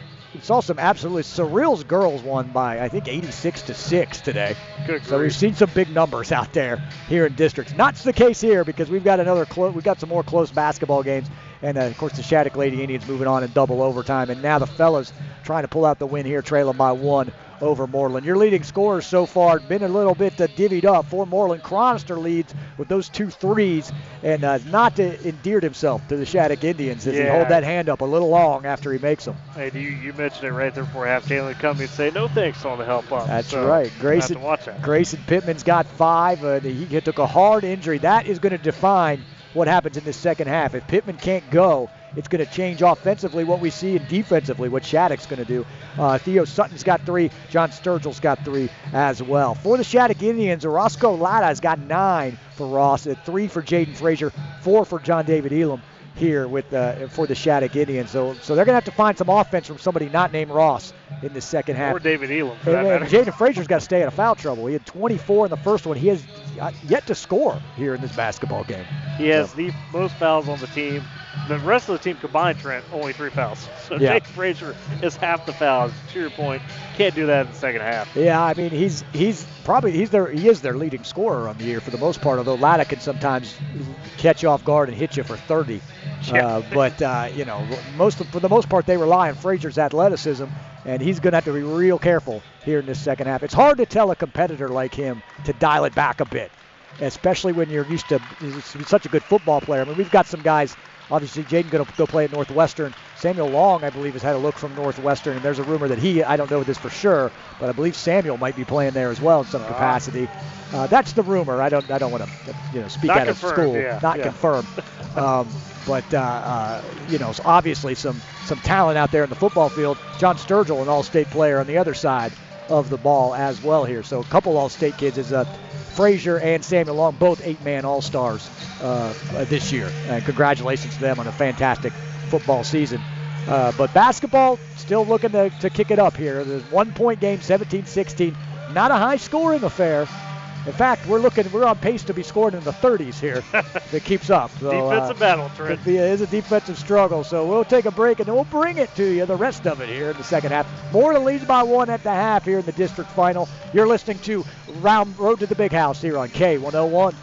saw some absolutely. Surreal's girls won by, I think, eighty-six to six today. Good so grief. we've seen some big numbers out there here in districts. Not the case here because we've got another close. We've got some more close basketball games, and uh, of course the Shattuck Lady Indians moving on in double overtime, and now the fellas trying to pull out the win here, trailing by one over Moreland. Your leading scorers so far been a little bit uh, divvied up. For Moreland, Chronister leads with those two threes, and uh, not to endeared himself to the Shattuck Indians as yeah. he hold that hand up a little long after he makes them. Hey, you, you mentioned it right there before half. Caitlin come and say no thanks on the help up. That's so right. Grayson, have to watch that. Grayson Pittman's got five. Uh, he took a hard injury. That is going to define what happens in this second half. If Pittman can't go, it's going to change offensively what we see and defensively what Shattuck's going to do. Uh, Theo Sutton's got three. John Sturgill's got three as well. For the Shattuck Indians, Orozco Lada's got nine for Ross, uh, three for Jaden Frazier, four for John David Elam here with uh, for the Shattuck Indians. So, so they're going to have to find some offense from somebody not named Ross in the second half. Or David Elam, for that and, matter. and Jaden Frazier's got to stay out of foul trouble. He had twenty-four in the first one. He has yet to score here in this basketball game. He has so. the most fouls on the team. The rest of the team combined, Trent, only three fouls. So yeah. Jake Frazier is half the fouls. To your point, can't do that in the second half. Yeah, I mean he's he's probably he's their he is their leading scorer on the year for the most part. Although Lada can sometimes catch you off guard and hit you for thirty. Yeah. Uh, but uh, you know, most of, for the most part they rely on Frazier's athleticism, and he's going to have to be real careful here in this second half. It's hard to tell a competitor like him to dial it back a bit, especially when you're used to he's such a good football player. I mean, we've got some guys. Obviously, Jaden going to go play at Northwestern. Samuel Long, I believe, has had a look from Northwestern, and there's a rumor that he, I don't know this for sure, but I believe Samuel might be playing there as well in some capacity. Uh, that's the rumor. I don't, I don't want to, you know, speak Not out of school. yeah, Not yeah. confirmed. um, but uh, uh, you know, so obviously some some talent out there in the football field. John Sturgill, an All-State player on the other side of the ball as well here. So a couple All-State kids is uh, Frazier and Samuel Long, both eight-man All-Stars uh, uh, this year. And congratulations to them on a fantastic football season. Uh, but basketball still looking to, to kick it up here. The one-point game, seventeen sixteen. Not a high-scoring affair. In fact, we're looking, we're on pace to be scoring in the thirties here. If it keeps up. So, defensive uh, battle, Trent. It is a defensive struggle. So we'll take a break and then we'll bring it to you, the rest of it here in the second half. Moreland leads by one at the half here in the district final. You're listening to Round Road to the Big House here on K one oh one.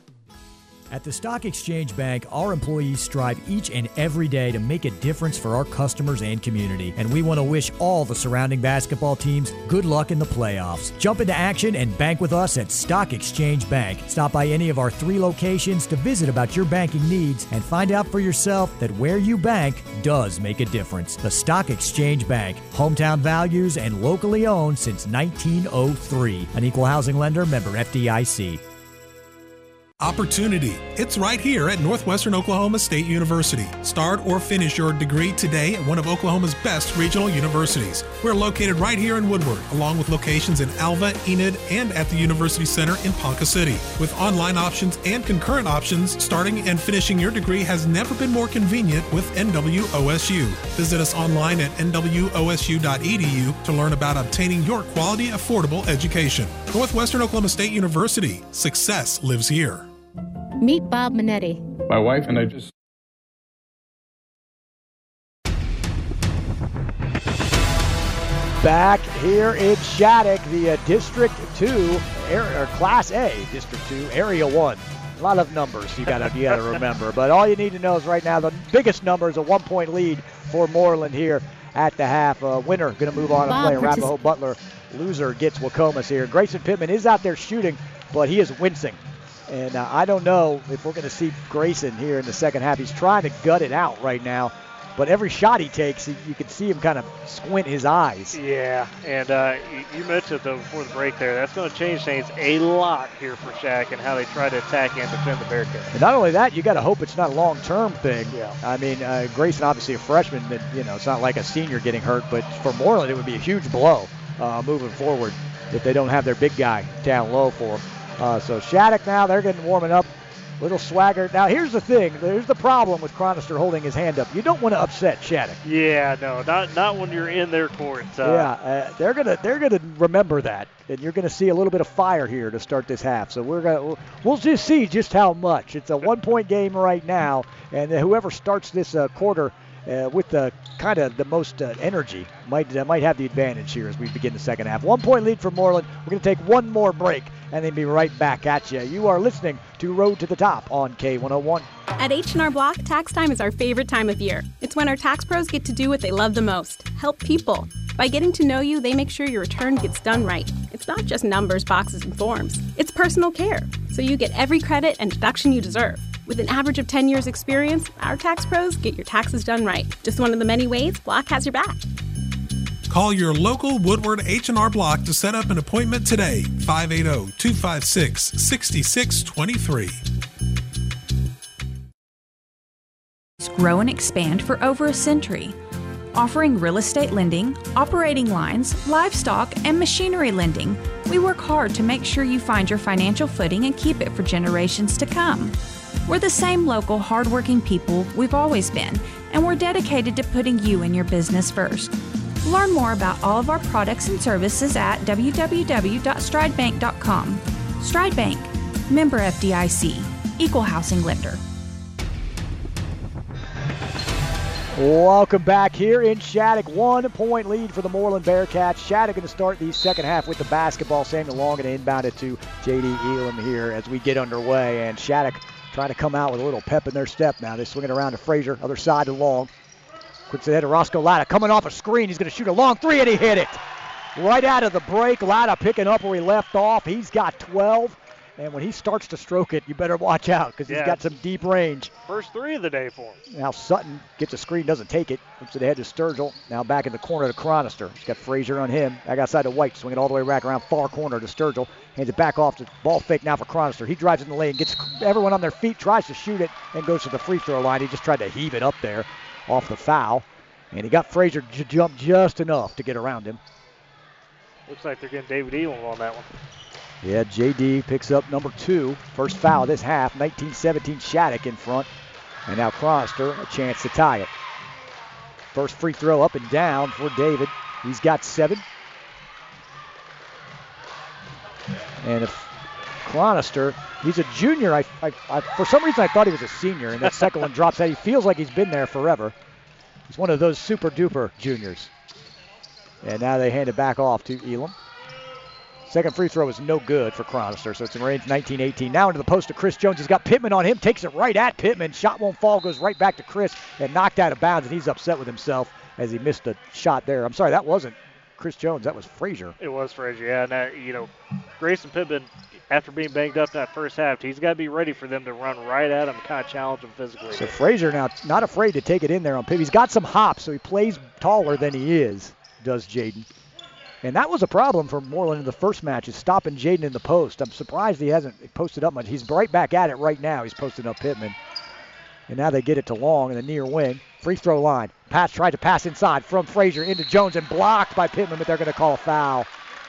At the Stock Exchange Bank, our employees strive each and every day to make a difference for our customers and community. And we want to wish all the surrounding basketball teams good luck in the playoffs. Jump into action and bank with us at Stock Exchange Bank. Stop by any of our three locations to visit about your banking needs and find out for yourself that where you bank does make a difference. The Stock Exchange Bank, hometown values and locally owned since nineteen oh three. An equal housing lender, member F D I C. Opportunity. It's right here at Northwestern Oklahoma State University. Start or finish your degree today at one of Oklahoma's best regional universities. We're located right here in Woodward, along with locations in Alva, Enid, and at the University Center in Ponca City. With online options and concurrent options, starting and finishing your degree has never been more convenient with N W O S U. Visit us online at N W O S U dot E D U to learn about obtaining your quality, affordable education. Northwestern Oklahoma State University. Success lives here. Meet Bob Minetti. My wife and I just... Back here in Shattuck, the uh, District two, area, or Class A, District two, Area one. A lot of numbers you gotta, you gotta remember. But all you need to know is right now the biggest number is a one-point lead for Moreland here at the half. Uh, winner going to move on and play Arapahoe Butler. Loser gets Wacomas here. Grayson Pittman is out there shooting, but he is wincing. And uh, I don't know if we're going to see Grayson here in the second half. He's trying to gut it out right now. But every shot he takes, he, you can see him kind of squint his eyes. Yeah, and uh, you, you mentioned, though, before the break there, that's going to change things a lot here for Shattuck and how they try to attack and defend the Bearcats. And not only that, you got to hope it's not a long-term thing. Yeah. I mean, uh, Grayson, obviously a freshman, and, you know, it's not like a senior getting hurt. But for Moreland, it would be a huge blow uh, moving forward if they don't have their big guy down low for them. Uh, so Shattuck now, they're getting warming up. Little swagger. Now, here's the thing. There's the problem with Chronister holding his hand up. You don't want to upset Shattuck. Yeah, no, not not when you're in their court. Uh, yeah, uh, they're gonna they're gonna remember that, and you're gonna see a little bit of fire here to start this half. So we're gonna we'll just see just how much. It's a one-point game right now, and whoever starts this uh, quarter uh, with the kind of the most uh, energy might uh, might have the advantage here as we begin the second half. One point lead for Moreland. We're going to take one more break and then be right back at you. You are listening to Road to the Top on K one oh one. At H and R Block, tax time is our favorite time of year. It's when our tax pros get to do what they love the most, help people. By getting to know you, they make sure your return gets done right. It's not just numbers, boxes, and forms. It's personal care, so you get every credit and deduction you deserve. With an average of ten years experience, our tax pros get your taxes done right. Just one of the many ways Block has your back. Call your local Woodward H and R Block to set up an appointment today. five eight zero, two five six, six six two three. Grow and expand for over a century, offering real estate lending, operating lines, livestock, and machinery lending. We work hard to make sure you find your financial footing and keep it for generations to come. We're the same local, hardworking people we've always been, and we're dedicated to putting you and your business first. Learn more about all of our products and services at w w w dot stride bank dot com. Stride Bank, member F D I C, equal housing lender. Welcome back here in Shattuck. One point lead for the Moreland Bearcats. Shattuck going to start the second half with the basketball. Samuel Long going to inbound it to J D Elam here as we get underway. And Shattuck trying to come out with a little pep in their step now. They swing it around to Frazier, other side to Long. Quick to the head to Roscoe Latta. Coming off a screen, he's going to shoot a long three, and he hit it. Right out of the break, Latta picking up where he left off. He's got twelve. And when he starts to stroke it, you better watch out because he's yeah, got some deep range. First three of the day for him. Now Sutton gets a screen, doesn't take it. Looks to the head to Sturgill. Now back in the corner to Chronister. He's got Frazier on him. Back outside to White. Swing it all the way back around far corner to Sturgill. Hands it back off to ball fake now for Chronister. He drives in the lane, gets everyone on their feet, tries to shoot it, and goes to the free throw line. He just tried to heave it up there off the foul. And he got Frazier to jump just enough to get around him. Looks like they're getting David Elam on that one. Yeah, J D picks up number two. First foul this half. nineteen seventeen Shattuck in front. And now Chronister, a chance to tie it. First free throw up and down for David. He's got seven. And if Chronister, he's a junior. I, I, I, for some reason, I thought he was a senior. And that second one drops out. He feels like he's been there forever. He's one of those super duper juniors. And now they hand it back off to Elam. Second free throw is no good for Chronister, so it's in range nineteen eighteen. Now into the post to Chris Jones. He's got Pittman on him, takes it right at Pittman. Shot won't fall, goes right back to Chris and knocked out of bounds, and he's upset with himself as he missed a shot there. I'm sorry, that wasn't Chris Jones, that was Frazier. It was Frazier, yeah. Now, you know, Grayson Pittman, after being banged up that first half, he's got to be ready for them to run right at him and kind of challenge him physically. So Frazier now not afraid to take it in there on Pittman. He's got some hops, so he plays taller than he is, does Jaden. And that was a problem for Moreland in the first match, is stopping Jaden in the post. I'm surprised he hasn't posted up much. He's right back at it right now. He's posting up Pittman. And now they get it to Long in the near wing. Free throw line. Pass tried to pass inside from Frazier into Jones and blocked by Pittman, but they're going to call a foul.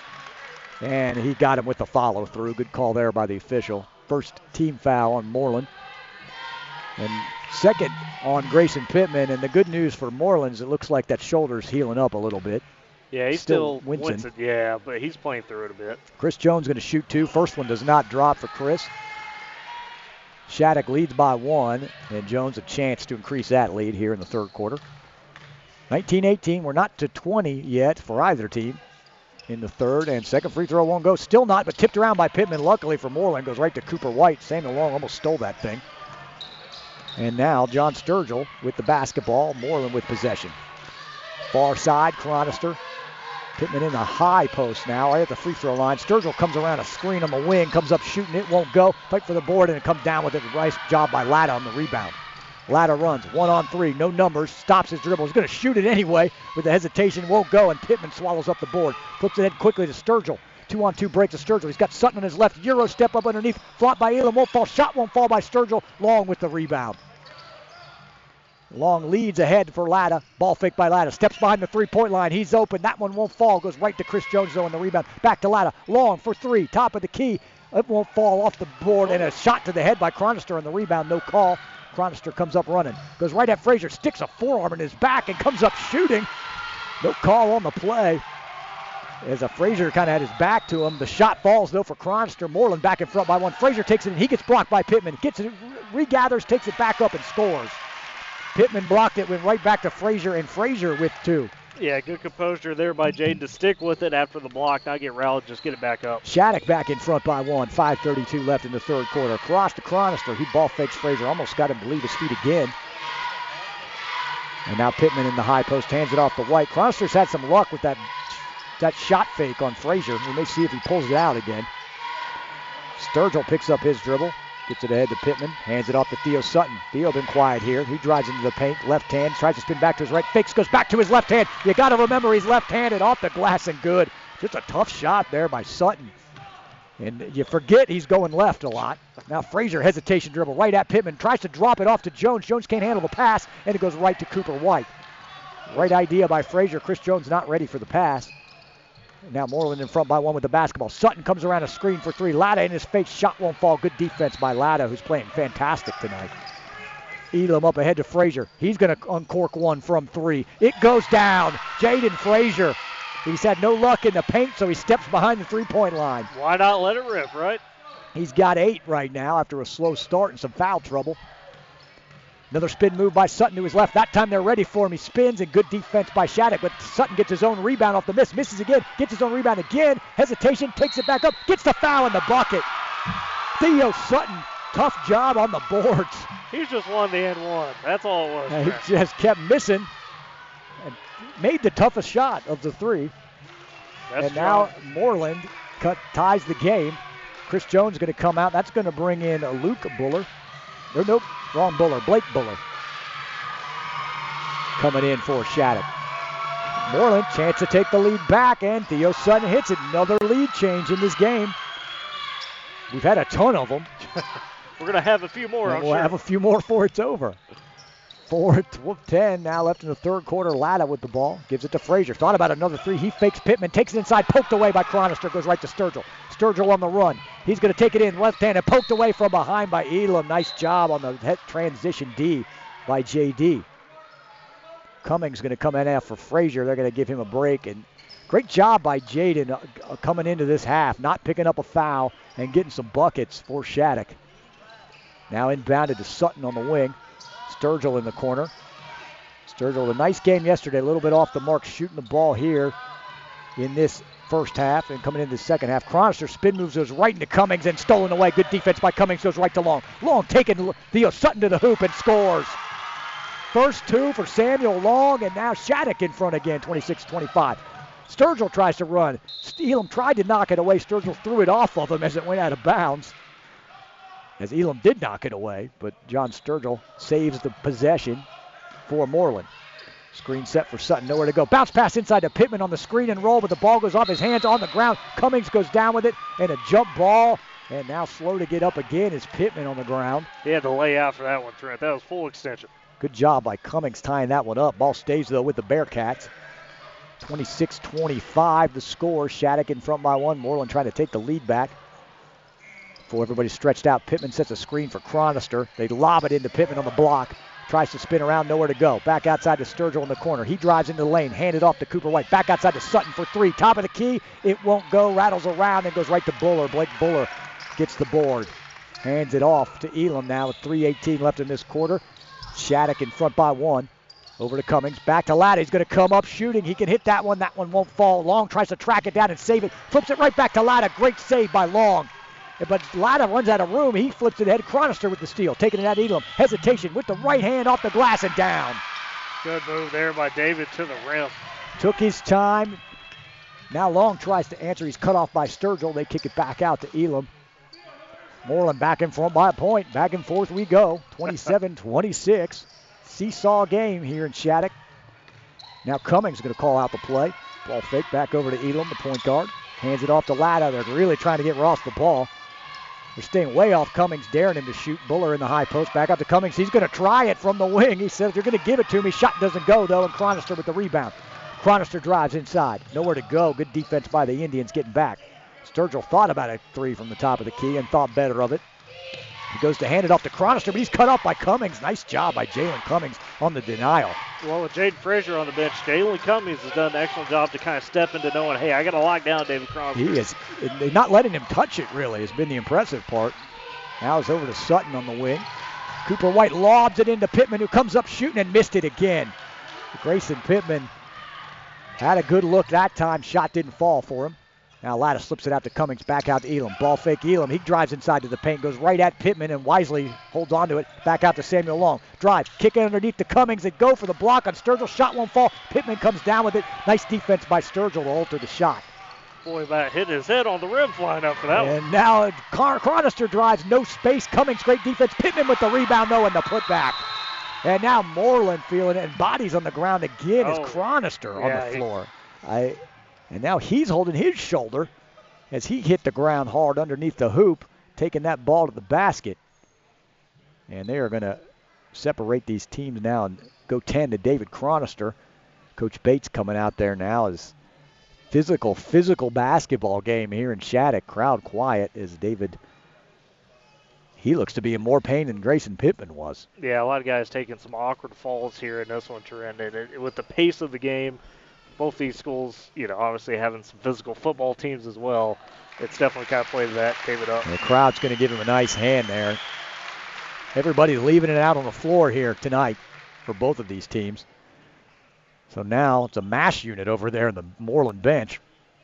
And he got him with the follow through. Good call there by the official. First team foul on Moreland. And second on Grayson Pittman. And the good news for Moreland is it looks like that shoulder's healing up a little bit. Yeah, he's still, still Winston. Yeah, but he's playing through it a bit. Chris Jones going to shoot two. First one does not drop for Chris. Shattuck leads by one, and Jones a chance to increase that lead here in the third quarter. nineteen eighteen, we're not to twenty yet for either team in the third, and second free throw won't go. Still not, but tipped around by Pittman. Luckily for Moreland, goes right to Cooper White. Samuel Long almost stole that thing. And now John Sturgill with the basketball. Moreland with possession. Far side, Chronister. Pittman in the high post now, right at the free throw line. Sturgill comes around a screen on the wing, comes up shooting, it won't go. Fight for the board, and it comes down with it. Nice job by Latta on the rebound. Latta runs, one on three, no numbers, stops his dribble. He's going to shoot it anyway with the hesitation, won't go, and Pittman swallows up the board. Flips it in quickly to Sturgill. Two on two break to Sturgill. He's got Sutton on his left. Euro step up underneath. Flop by Elam, won't fall. Shot won't fall by Sturgill. Long with the rebound. Long leads ahead for Latta. Ball fake by Latta. Steps behind the three-point line. He's open. That one won't fall. Goes right to Chris Jones, though, on the rebound. Back to Latta. Long for three. Top of the key. It won't fall off the board. And a shot to the head by Chronister on the rebound. No call. Chronister comes up running. Goes right at Frazier. Sticks a forearm in his back and comes up shooting. No call on the play. As a Frazier kind of had his back to him. The shot falls, though, for Chronister. Moreland back in front by one. Frazier takes it, and he gets blocked by Pittman. Gets it, regathers, takes it back up, and scores. Pittman blocked it, went right back to Frazier, and Frazier with two. Yeah, good composure there by Jaden to stick with it after the block, not get rallied, just get it back up. Shattuck back in front by one, five thirty-two left in the third quarter. Cross to Chronister. He ball fakes Frazier, almost got him to leave his feet again. And now Pittman in the high post, hands it off to White. Chronister's had some luck with that, that shot fake on Frazier. We may see if he pulls it out again. Sturgill picks up his dribble. Gets it ahead to Pittman. Hands it off to Theo Sutton. Theo been quiet here. He drives into the paint. Left hand. Tries to spin back to his right. Fakes. Goes back to his left hand. You got to remember he's left-handed. Off the glass and good. Just a tough shot there by Sutton. And you forget he's going left a lot. Now Frazier, hesitation dribble right at Pittman. Tries to drop it off to Jones. Jones can't handle the pass. And it goes right to Cooper White. Right idea by Frazier. Chris Jones not ready for the pass. Now Moreland in front by one with the basketball. Sutton comes around a screen for three. Latta in his face. Shot won't fall. Good defense by Latta, who's playing fantastic tonight. Elam up ahead to Frazier. He's going to uncork one from three. It goes down. Jaden Frazier. He's had no luck in the paint, so he steps behind the three-point line. Why not let it rip, right? He's got eight right now after a slow start and some foul trouble. Another spin move by Sutton to his left. That time they're ready for him. He spins, and good defense by Shattuck, but Sutton gets his own rebound off the miss. Misses again, gets his own rebound again. Hesitation, takes it back up, gets the foul in the bucket. Theo Sutton, tough job on the boards. He's just won the and one. That's all it was. And he just kept missing and made the toughest shot of the three. That's and now strong. Moreland cut, ties the game. Chris Jones is going to come out. That's going to bring in Luke Buller. Or nope, wrong Buller. Blake Buller coming in for Shattuck. Moreland, chance to take the lead back, and Theo Sutton hits it. Another lead change in this game. We've had a ton of them. We're going to have a few more, I'm We'll sure. have a few more before it's over. four ten now left in the third quarter. Latta with the ball. Gives it to Frazier. Thought about another three. He fakes Pittman. Takes it inside. Poked away by Chronister. Goes right to Sturgill. Sturgill on the run. He's going to take it in left hand and poked away from behind by Elam. Nice job on the transition D by J D. Cummings going to come in after Frazier. They're going to give him a break. And great job by Jaden uh, coming into this half. Not picking up a foul and getting some buckets for Shattuck. Now inbounded to Sutton on the wing. Sturgill in the corner. Sturgill, a nice game yesterday, a little bit off the mark, shooting the ball here in this first half and coming into the second half. Chronister spin moves, goes right into Cummings and stolen away. Good defense by Cummings, goes right to Long. Long taking Theo Sutton to the hoop and scores. First two for Samuel Long, and now Shattuck in front again, twenty-six twenty-five. Sturgill tries to run. Elam tried to knock it away. Sturgill threw it off of him as it went out of bounds. As Elam did knock it away, but John Sturgill saves the possession for Moreland. Screen set for Sutton, nowhere to go. Bounce pass inside to Pittman on the screen and roll, but the ball goes off his hands on the ground. Cummings goes down with it, and a jump ball. And now slow to get up again is Pittman on the ground. He had to lay out for that one, Trent. That was full extension. Good job by Cummings tying that one up. Ball stays, though, with the Bearcats. twenty-six twenty-five the score. Shattuck in front by one. Moreland trying to take the lead back. Before everybody's stretched out, Pittman sets a screen for Chronister. They lob it into Pittman on the block. Tries to spin around, nowhere to go. Back outside to Sturgill in the corner. He drives into the lane, handed off to Cooper White. Back outside to Sutton for three. Top of the key. It won't go. Rattles around and goes right to Buller. Blake Buller gets the board. Hands it off to Elam now with three eighteen left in this quarter. Shattuck in front by one. Over to Cummings. Back to Latta. He's going to come up shooting. He can hit that one. That one won't fall. Long tries to track it down and save it. Flips it right back to Latta. Great save by Long. But Latta runs out of room. He flips it ahead. Chronister with the steal. Taking it at Elam. Hesitation with the right hand off the glass and down. Good move there by David to the rim. Took his time. Now Long tries to answer. He's cut off by Sturgill. They kick it back out to Elam. Moreland back in front by a point. Back and forth we go. twenty-seven twenty-six. Seesaw game here in Shattuck. Now Cummings is going to call out the play. Ball fake back over to Elam, the point guard. Hands it off to Latta. They're really trying to get Ross the ball. They're staying way off Cummings, daring him to shoot. Buller in the high post. Back up to Cummings. He's going to try it from the wing. He says, you're going to give it to me. Shot doesn't go, though, and Chronister with the rebound. Chronister drives inside. Nowhere to go. Good defense by the Indians getting back. Sturgill thought about a three from the top of the key and thought better of it. He goes to hand it off to Chronister, but he's cut off by Cummings. Nice job by Jalen Cummings on the denial. Well, with Jaden Frazier on the bench, Jalen Cummings has done an excellent job to kind of step into knowing, hey, I got to lock down David Chronister. He is not letting him touch it, really, has been the impressive part. Now it's over to Sutton on the wing. Cooper White lobs it into Pittman, who comes up shooting and missed it again. Grayson Pittman had a good look that time. Shot didn't fall for him. Now Latta slips it out to Cummings, back out to Elam. Ball fake Elam. He drives inside to the paint, goes right at Pittman, and wisely holds on to it. Back out to Samuel Long. Drive, kick it underneath to Cummings. They go for the block on Sturgill. Shot won't fall. Pittman comes down with it. Nice defense by Sturgill to alter the shot. Boy, that hit his head on the rim flying up for that and one. And now Car- Chronister drives, no space. Cummings, great defense. Pittman with the rebound, though, and the putback. And now Moreland feeling it, and bodies on the ground again oh, is Chronister yeah, on the floor. He, I, and now he's holding his shoulder as he hit the ground hard underneath the hoop, taking that ball to the basket. And they are going to separate these teams now and go ten to David Chronister. Coach Bates coming out there now as physical, physical basketball game here in Shattuck. Crowd quiet as David, he looks to be in more pain than Grayson Pittman was. Yeah, a lot of guys taking some awkward falls here in this one, Trent. And it, with the pace of the game, both these schools, you know, obviously having some physical football teams as well, it's definitely kind of played that, David up. The crowd's going to give him a nice hand there. Everybody's leaving it out on the floor here tonight for both of these teams. So now it's a mash unit over there in the Moreland bench.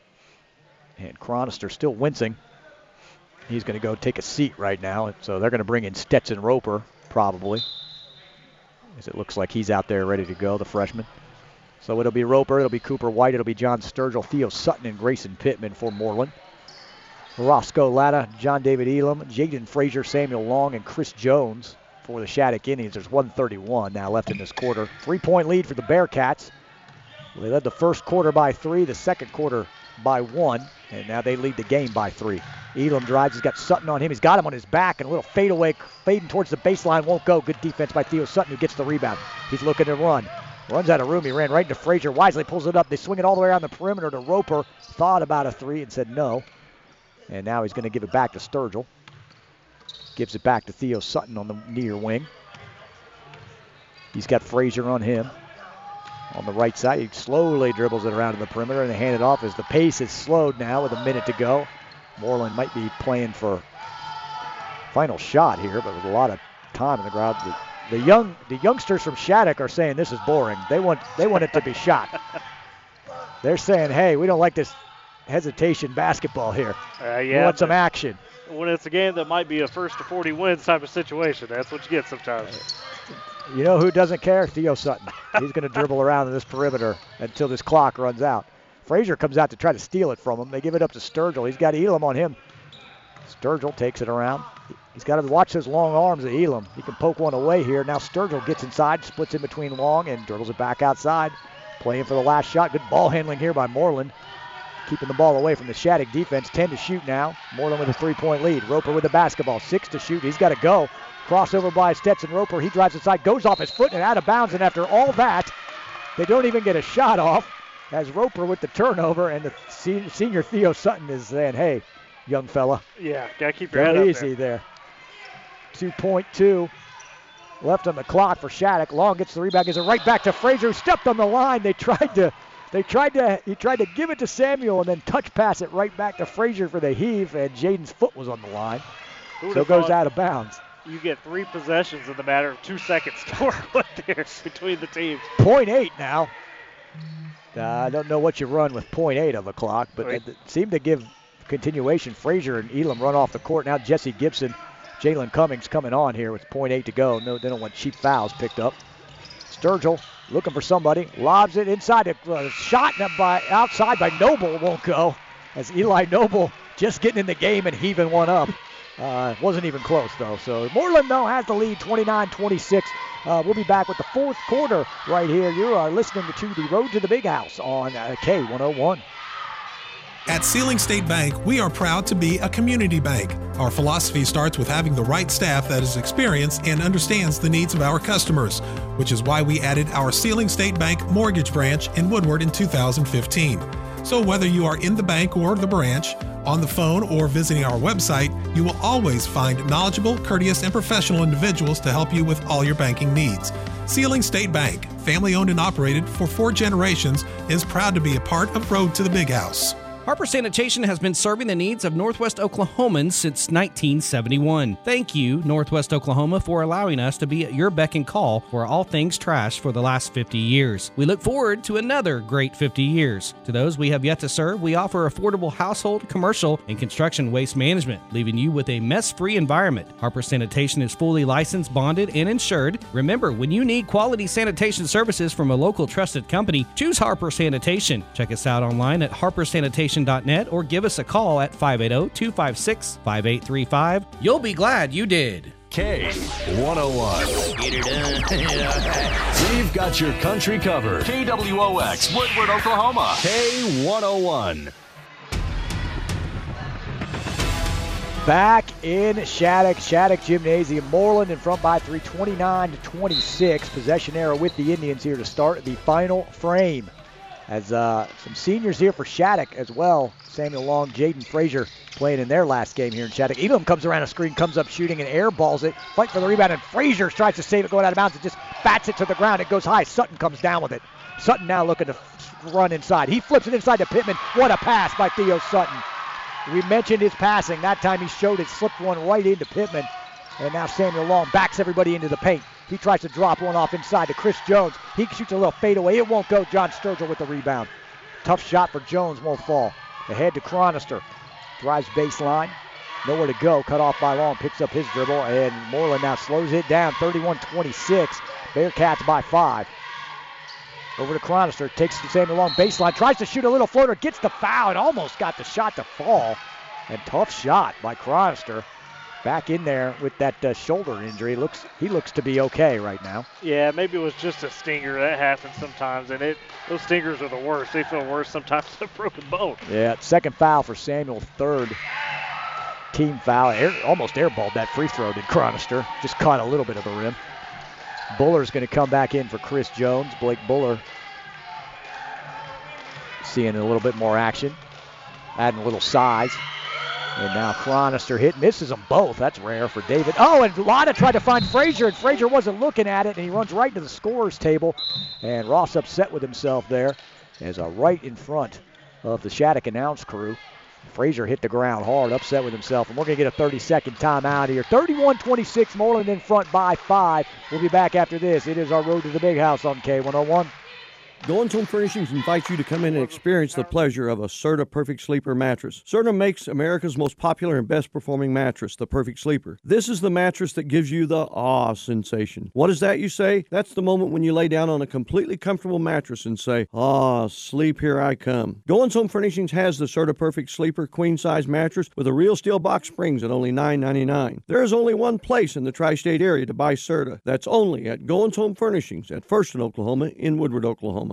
And Chronister still wincing. He's going to go take a seat right now. So they're going to bring in Stetson Roper, probably, as it looks like he's out there ready to go, the freshman. So it'll be Roper, it'll be Cooper White, it'll be John Sturgill, Theo Sutton, and Grayson Pittman for Moreland. Roscoe Latta, John David Elam, Jaden Frazier, Samuel Long, and Chris Jones for the Shattuck Indians. There's one thirty-one now left in this quarter. Three-point lead for the Bearcats. They led the first quarter by three, the second quarter by one, and now they lead the game by three. Elam drives, he's got Sutton on him. He's got him on his back, and a little fadeaway, fading towards the baseline, won't go. Good defense by Theo Sutton, who gets the rebound. He's looking to run. Runs out of room. He ran right into Frazier. Wisely pulls it up. They swing it all the way around the perimeter to Roper. Thought about a three and said no. And now he's going to give it back to Sturgill. Gives it back to Theo Sutton on the near wing. He's got Frazier on him. On the right side, he slowly dribbles it around to the perimeter and they hand it off as the pace is slowed now with a minute to go. Moreland might be playing for final shot here, but with a lot of time in the ground. The, the young, the youngsters from Shattuck are saying this is boring. They want, they want it to be shot. They're saying, hey, we don't like this hesitation basketball here. Uh, yeah, we want some action. When it's a game that might be a first to forty wins type of situation, that's what you get sometimes. You know who doesn't care? Theo Sutton. He's going to dribble around in this perimeter until this clock runs out. Frazier comes out to try to steal it from him. They give it up to Sturgill. He's got Elam on him. Sturgill takes it around. He's got to watch those long arms of Elam. He can poke one away here. Now Sturgill gets inside, splits in between Long, and dribbles it back outside. Playing for the last shot. Good ball handling here by Moreland. Keeping the ball away from the Shattuck defense. ten to shoot now. Moreland with a three-point lead. Roper with the basketball. Six to shoot. He's got to go. Crossover by Stetson Roper. He drives inside, goes off his foot and out of bounds. And after all that, they don't even get a shot off as Roper with the turnover. And the senior Theo Sutton is saying, hey, young fella. Yeah, got to keep your head up easy there. there. two point two left on the clock for Shattuck. Long gets the rebound, gives it right back to Frazier, who stepped on the line. They tried to, they tried to, he tried to give it to Samuel and then touch pass it right back to Frazier for the heave, and Jaden's foot was on the line. So it goes out of bounds. You get three possessions in the matter of two seconds to work with there between the teams. point eight now. Uh, I don't know what you run with point eight on the clock, but right. It seemed to give continuation. Frazier and Elam run off the court. Now Jesse Gibson, Jalen Cummings coming on here with point eight to go. No, they don't want cheap fouls picked up. Sturgill looking for somebody. Lobs it inside. A uh, shot by, outside by Noble won't go. As Eli Noble just getting in the game and heaving one up. Uh, wasn't even close, though. So Moreland, though, has the lead twenty-nine twenty-six. Uh, we'll be back with the fourth quarter right here. You are listening to The Road to the Big House on uh, K one oh one. At Sealing State Bank, we are proud to be a community bank. Our philosophy starts with having the right staff that is experienced and understands the needs of our customers, which is why we added our Sealing State Bank mortgage branch in Woodward in two thousand fifteen. So whether you are in the bank or the branch, on the phone, or visiting our website, you will always find knowledgeable, courteous, and professional individuals to help you with all your banking needs. Sealing State Bank, family owned and operated for four generations, is proud to be a part of Road to the Big House. Harper Sanitation has been serving the needs of Northwest Oklahomans since nineteen seventy-one. Thank you, Northwest Oklahoma, for allowing us to be at your beck and call for all things trash for the last fifty years. We look forward to another great fifty years. To those we have yet to serve, we offer affordable household, commercial, and construction waste management, leaving you with a mess-free environment. Harper Sanitation is fully licensed, bonded, and insured. Remember, when you need quality sanitation services from a local trusted company, choose Harper Sanitation. Check us out online at harper sanitation dot net or give us a call at five eight zero, two five six, five eight three five. You'll be glad you did. K one oh one. Get her done. We've got your country covered. K W O X, Woodward, Oklahoma. K one oh one. Back in Shattuck, Shattuck Gymnasium. Moreland in front by three, twenty-nine to twenty-six. Possession arrow with the Indians here to start the final frame. As uh, some seniors here for Shattuck as well. Samuel Long, Jaden Frazier playing in their last game here in Shattuck. Elam comes around a screen, comes up shooting and airballs it. Fight for the rebound, and Frazier tries to save it going out of bounds. It just bats it to the ground. It goes high. Sutton comes down with it. Sutton now looking to run inside. He flips it inside to Pittman. What a pass by Theo Sutton. We mentioned his passing. That time he showed it, slipped one right into Pittman. And now Samuel Long backs everybody into the paint. He tries to drop one off inside to Chris Jones. He shoots a little fadeaway. It won't go. John Sturgill with the rebound. Tough shot for Jones. Won't fall. Ahead to Chronister. Drives baseline. Nowhere to go. Cut off by Long. Picks up his dribble. And Moreland now slows it down. thirty-one twenty-six. Bearcats by five. Over to Chronister. Takes Samuel Long baseline. Tries to shoot a little floater. Gets the foul. And almost got the shot to fall. And tough shot by Chronister. Back in there with that uh, shoulder injury. Looks He looks to be okay right now. Yeah, maybe it was just a stinger. That happens sometimes, and it those stingers are the worst. They feel worse sometimes than a broken bone. Yeah, second foul for Samuel, third team foul. Air, almost airballed that free throw, did Chronister. Just caught a little bit of the rim. Buller's going to come back in for Chris Jones. Blake Buller seeing a little bit more action, adding a little size. And now Chronister hit, misses them both. That's rare for David. Oh, and Lotta tried to find Frazier, and Frazier wasn't looking at it, and he runs right to the scorer's table. And Ross upset with himself there as a right in front of the Shattuck announce crew. Frazier hit the ground hard, upset with himself, and we're going to get a thirty-second timeout here. thirty-one twenty-six, Moreland in front by five. We'll be back after this. It is our Road to the Big House on K one oh one. Goins Home Furnishings invites you to come in and experience the pleasure of a Serta Perfect Sleeper mattress. Serta makes America's most popular and best performing mattress, the Perfect Sleeper. This is the mattress that gives you the ah sensation. What is that, you say? That's the moment when you lay down on a completely comfortable mattress and say, ah, sleep, here I come. Goins Home Furnishings has the Serta Perfect Sleeper queen size mattress with a real steel box springs at only nine ninety-nine. There is only one place in the tri-state area to buy Serta. That's only at Goins Home Furnishings at First in Oklahoma in Woodward, Oklahoma.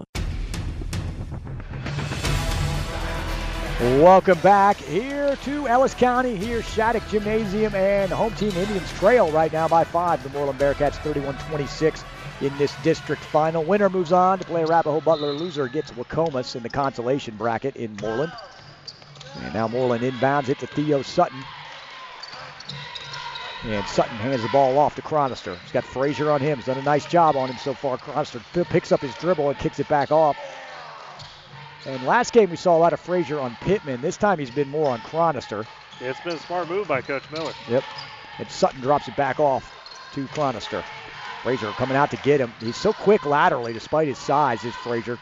Welcome back here to Ellis County. Here, Shattuck Gymnasium, and the home team Indians trail right now by five. The Moreland Bearcats thirty-one twenty-six in this district final. Winner moves on to play Arapahoe Butler. Loser gets Wacomas in the consolation bracket in Moreland. And now Moreland inbounds it to Theo Sutton. And Sutton hands the ball off to Chronister. He's got Frazier on him. He's done a nice job on him so far. Chronister picks up his dribble and kicks it back off. And last game we saw a lot of Frazier on Pittman. This time he's been more on Chronister. Yeah, it's been a smart move by Coach Miller. Yep. And Sutton drops it back off to Chronister. Frazier coming out to get him. He's so quick laterally despite his size, is Frazier.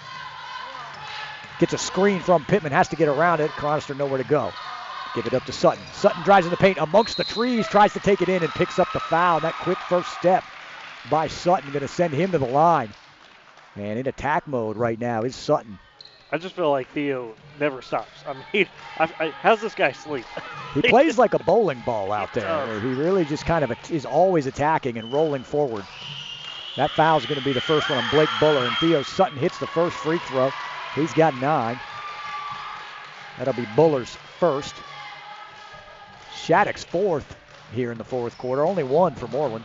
Gets a screen from Pittman, has to get around it. Chronister nowhere to go. Give it up to Sutton. Sutton drives in the paint amongst the trees, tries to take it in and picks up the foul. That quick first step by Sutton going to send him to the line. And in attack mode right now is Sutton. I just feel like Theo never stops. I mean, I, I, how's this guy sleep? He plays like a bowling ball out there. He really just kind of is always attacking and rolling forward. That foul is going to be the first one on Blake Buller, and Theo Sutton hits the first free throw. He's got nine. That'll be Buller's first. Shattuck's fourth here in the fourth quarter. Only one for Moreland.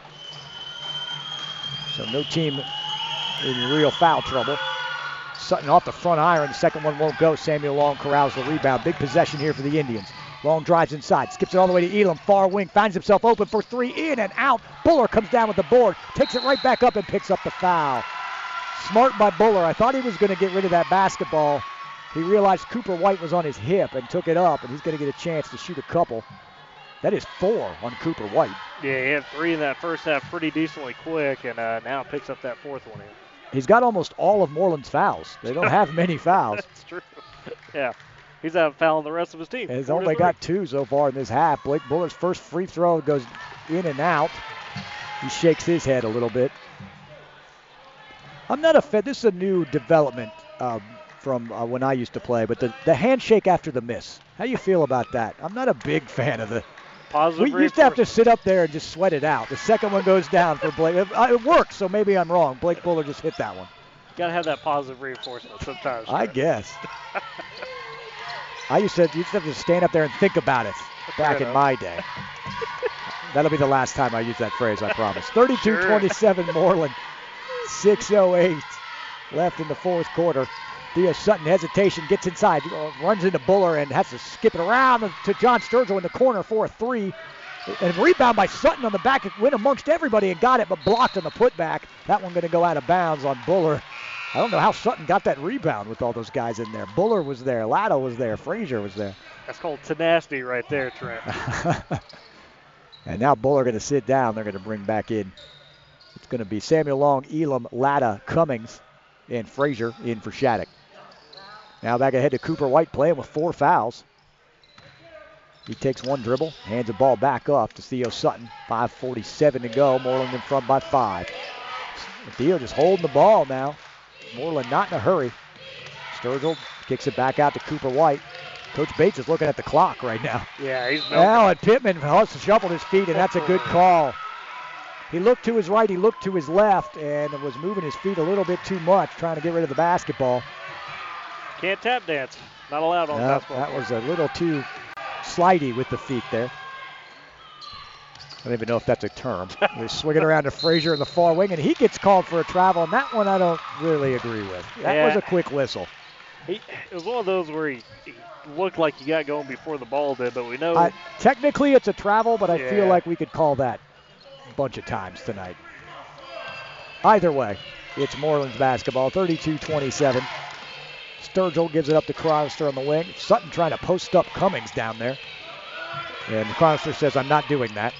So no team in real foul trouble. Sutton off the front iron. The second one won't go. Samuel Long corrals the rebound. Big possession here for the Indians. Long drives inside. Skips it all the way to Elam. Far wing. Finds himself open for three. In and out. Buller comes down with the board. Takes it right back up and picks up the foul. Smart by Buller. I thought he was going to get rid of that basketball. He realized Cooper White was on his hip and took it up, and he's going to get a chance to shoot a couple. That is four on Cooper White. Yeah, he had three in that first half pretty decently quick, and uh, now picks up that fourth one in. He's got almost all of Moreland's fouls. They don't have many fouls. That's true. Yeah. He's out fouling the rest of his team. He's only got two so far in this half. Blake Buller's first free throw goes in and out. He shakes his head a little bit. I'm not a fan. This is a new development um, from uh, when I used to play, but the, the handshake after the miss. How do you feel about that? I'm not a big fan of the positive. We used to have to sit up there and just sweat it out. The second one goes down for Blake. It, it works, so maybe I'm wrong. Blake Buller just hit that one. You got to have that positive reinforcement sometimes. I guess. I used to, used to have to stand up there and think about it back in my day. That'll be the last time I use that phrase, I promise. thirty-two twenty-seven sure. Moreland. six oh eight left in the fourth quarter. Theo Sutton, hesitation, gets inside, runs into Buller and has to skip it around to John Sturgill in the corner for a three. And rebound by Sutton on the back, went amongst everybody and got it, but blocked on the putback. That one going to go out of bounds on Buller. I don't know how Sutton got that rebound with all those guys in there. Buller was there, Latta was there, Frazier was there. That's called tenacity right there, Trent. And now Buller going to sit down. They're going to bring back in. It's going to be Samuel Long, Elam, Latta, Cummings, and Frazier in for Shattuck. Now back ahead to Cooper White playing with four fouls. He takes one dribble, hands the ball back off to Theo Sutton. five forty-seven to go. Moreland in front by five. Theo just holding the ball now. Moreland not in a hurry. Sturgill kicks it back out to Cooper White. Coach Bates is looking at the clock right now. Yeah, he's milking. Now, and Pittman shuffled his feet, and that's a good call. He looked to his right, he looked to his left, and was moving his feet a little bit too much, trying to get rid of the basketball. Can't tap dance. Not allowed on no, basketball. That was a little too slidey with the feet there. I don't even know if that's a term. They're swinging around to Frazier in the far wing, and he gets called for a travel, and that one I don't really agree with. That yeah. was a quick whistle. He, it was one of those where he, he looked like he got going before the ball did, but we know. Uh, technically, it's a travel, but I yeah. feel like we could call that a bunch of times tonight. Either way, it's Moreland's basketball, thirty-two twenty-seven. Sturgill gives it up to Chronister on the wing. Sutton trying to post up Cummings down there. And Chronister says, I'm not doing that.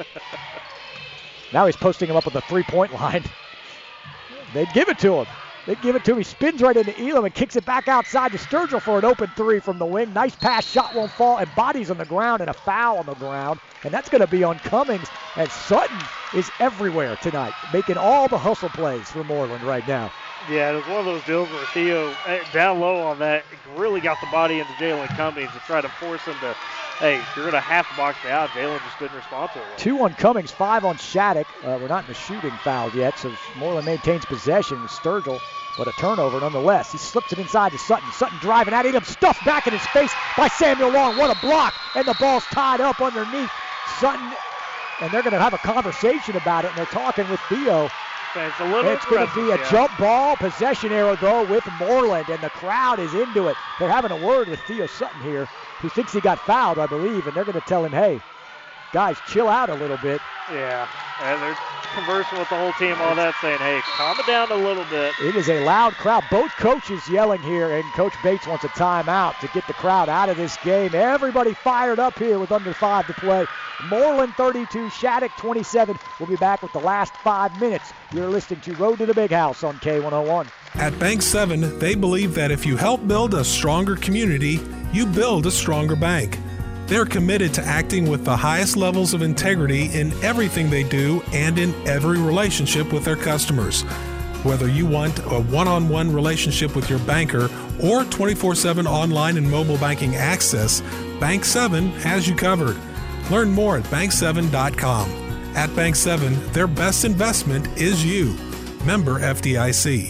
Now he's posting him up at the three-point line. They'd give it to him. They'd give it to him. He spins right into Elam and kicks it back outside to Sturgill for an open three from the wing. Nice pass, shot won't fall, and bodies on the ground and a foul on the ground. And that's going to be on Cummings. And Sutton is everywhere tonight, making all the hustle plays for Moreland right now. Yeah, it was one of those deals where Theo, down low on that, really got the body into Jalen Cummings to try to force him to, hey, you're going to have to box me out. Jalen just didn't respond to it. Two on Cummings, five on Shattuck. Uh, we're not in the shooting foul yet, so Moreland maintains possession with Sturgill, but a turnover nonetheless. He slips it inside to Sutton. Sutton driving at him, stuffed back in his face by Samuel Long. What a block, and the ball's tied up underneath Sutton, and they're going to have a conversation about it, and they're talking with Theo. It's, a little it's going to be a yeah. jump ball, possession arrow though with Moreland, and the crowd is into it. They're having a word with Theo Sutton here, who thinks he got fouled, I believe, and they're going to tell him, hey, guys, chill out a little bit. Yeah, and they're conversing with the whole team on that, saying, hey, calm it down a little bit. It is a loud crowd. Both coaches yelling here, and Coach Bates wants a timeout to get the crowd out of this game. Everybody fired up here with under five to play. Moreland thirty-two, Shattuck twenty-seven. We'll be back with the last five minutes. You're listening to Road to the Big House on K one oh one. At Bank seven, they believe that if you help build a stronger community, you build a stronger bank. They're committed to acting with the highest levels of integrity in everything they do and in every relationship with their customers. Whether you want a one-on-one relationship with your banker or twenty-four seven online and mobile banking access, Bank seven has you covered. Learn more at bank seven dot com. At Bank seven, their best investment is you. Member F D I C.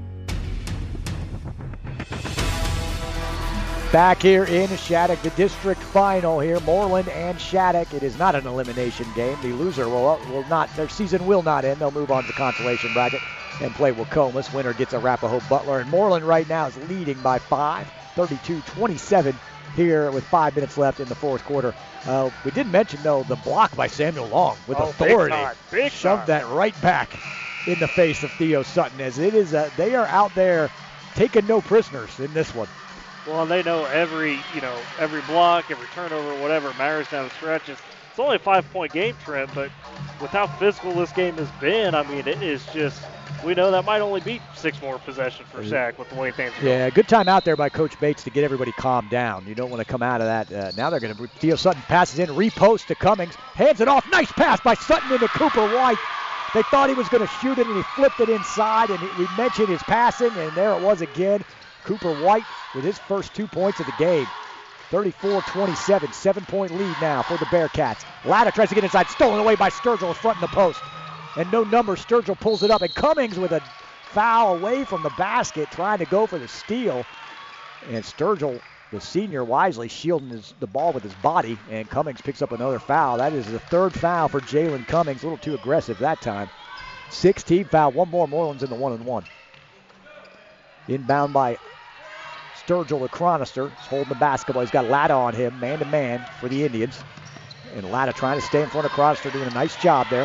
Back here in Shattuck, the district final here, Moreland and Shattuck. It is not an elimination game. The loser will will not, their season will not end. They'll move on to the consolation bracket and play Wacomas. Winner gets Arapahoe Butler. And Moreland right now is leading by five, thirty-two twenty-seven here with five minutes left in the fourth quarter. Uh, we did mention, though, the block by Samuel Long with oh, authority. Big time, big Shoved time. that right back in the face of Theo Sutton, as it is, a, they are out there taking no prisoners in this one. Well, and they know every, you know, every block, every turnover, whatever matters down the stretch. It's, it's only a five-point game, Trent, but with how physical this game has been, I mean, it is just, we know that might only be six more possessions for Sac with the way things are going. Yeah, good time out there by Coach Bates to get everybody calmed down. You don't want to come out of that. Uh, now they're going to, Theo Sutton passes in, repost to Cummings, hands it off. Nice pass by Sutton into Cooper White. They thought he was going to shoot it, and he flipped it inside, and we mentioned his passing, and there it was again. Cooper White with his first two points of the game. thirty-four twenty-seven, seven-point lead now for the Bearcats. Latta tries to get inside, stolen away by Sturgill in front of the post. And no number, Sturgill pulls it up, and Cummings with a foul away from the basket, trying to go for the steal. And Sturgill, the senior, wisely shielding his, the ball with his body, and Cummings picks up another foul. That is the third foul for Jalen Cummings, a little too aggressive that time. six-team foul, one more, Moreland's in the one-and-one. Inbound by Sturgill to Chronister. He's holding the basketball. He's got Latta on him, man-to-man for the Indians. And Latta trying to stay in front of Chronister, doing a nice job there.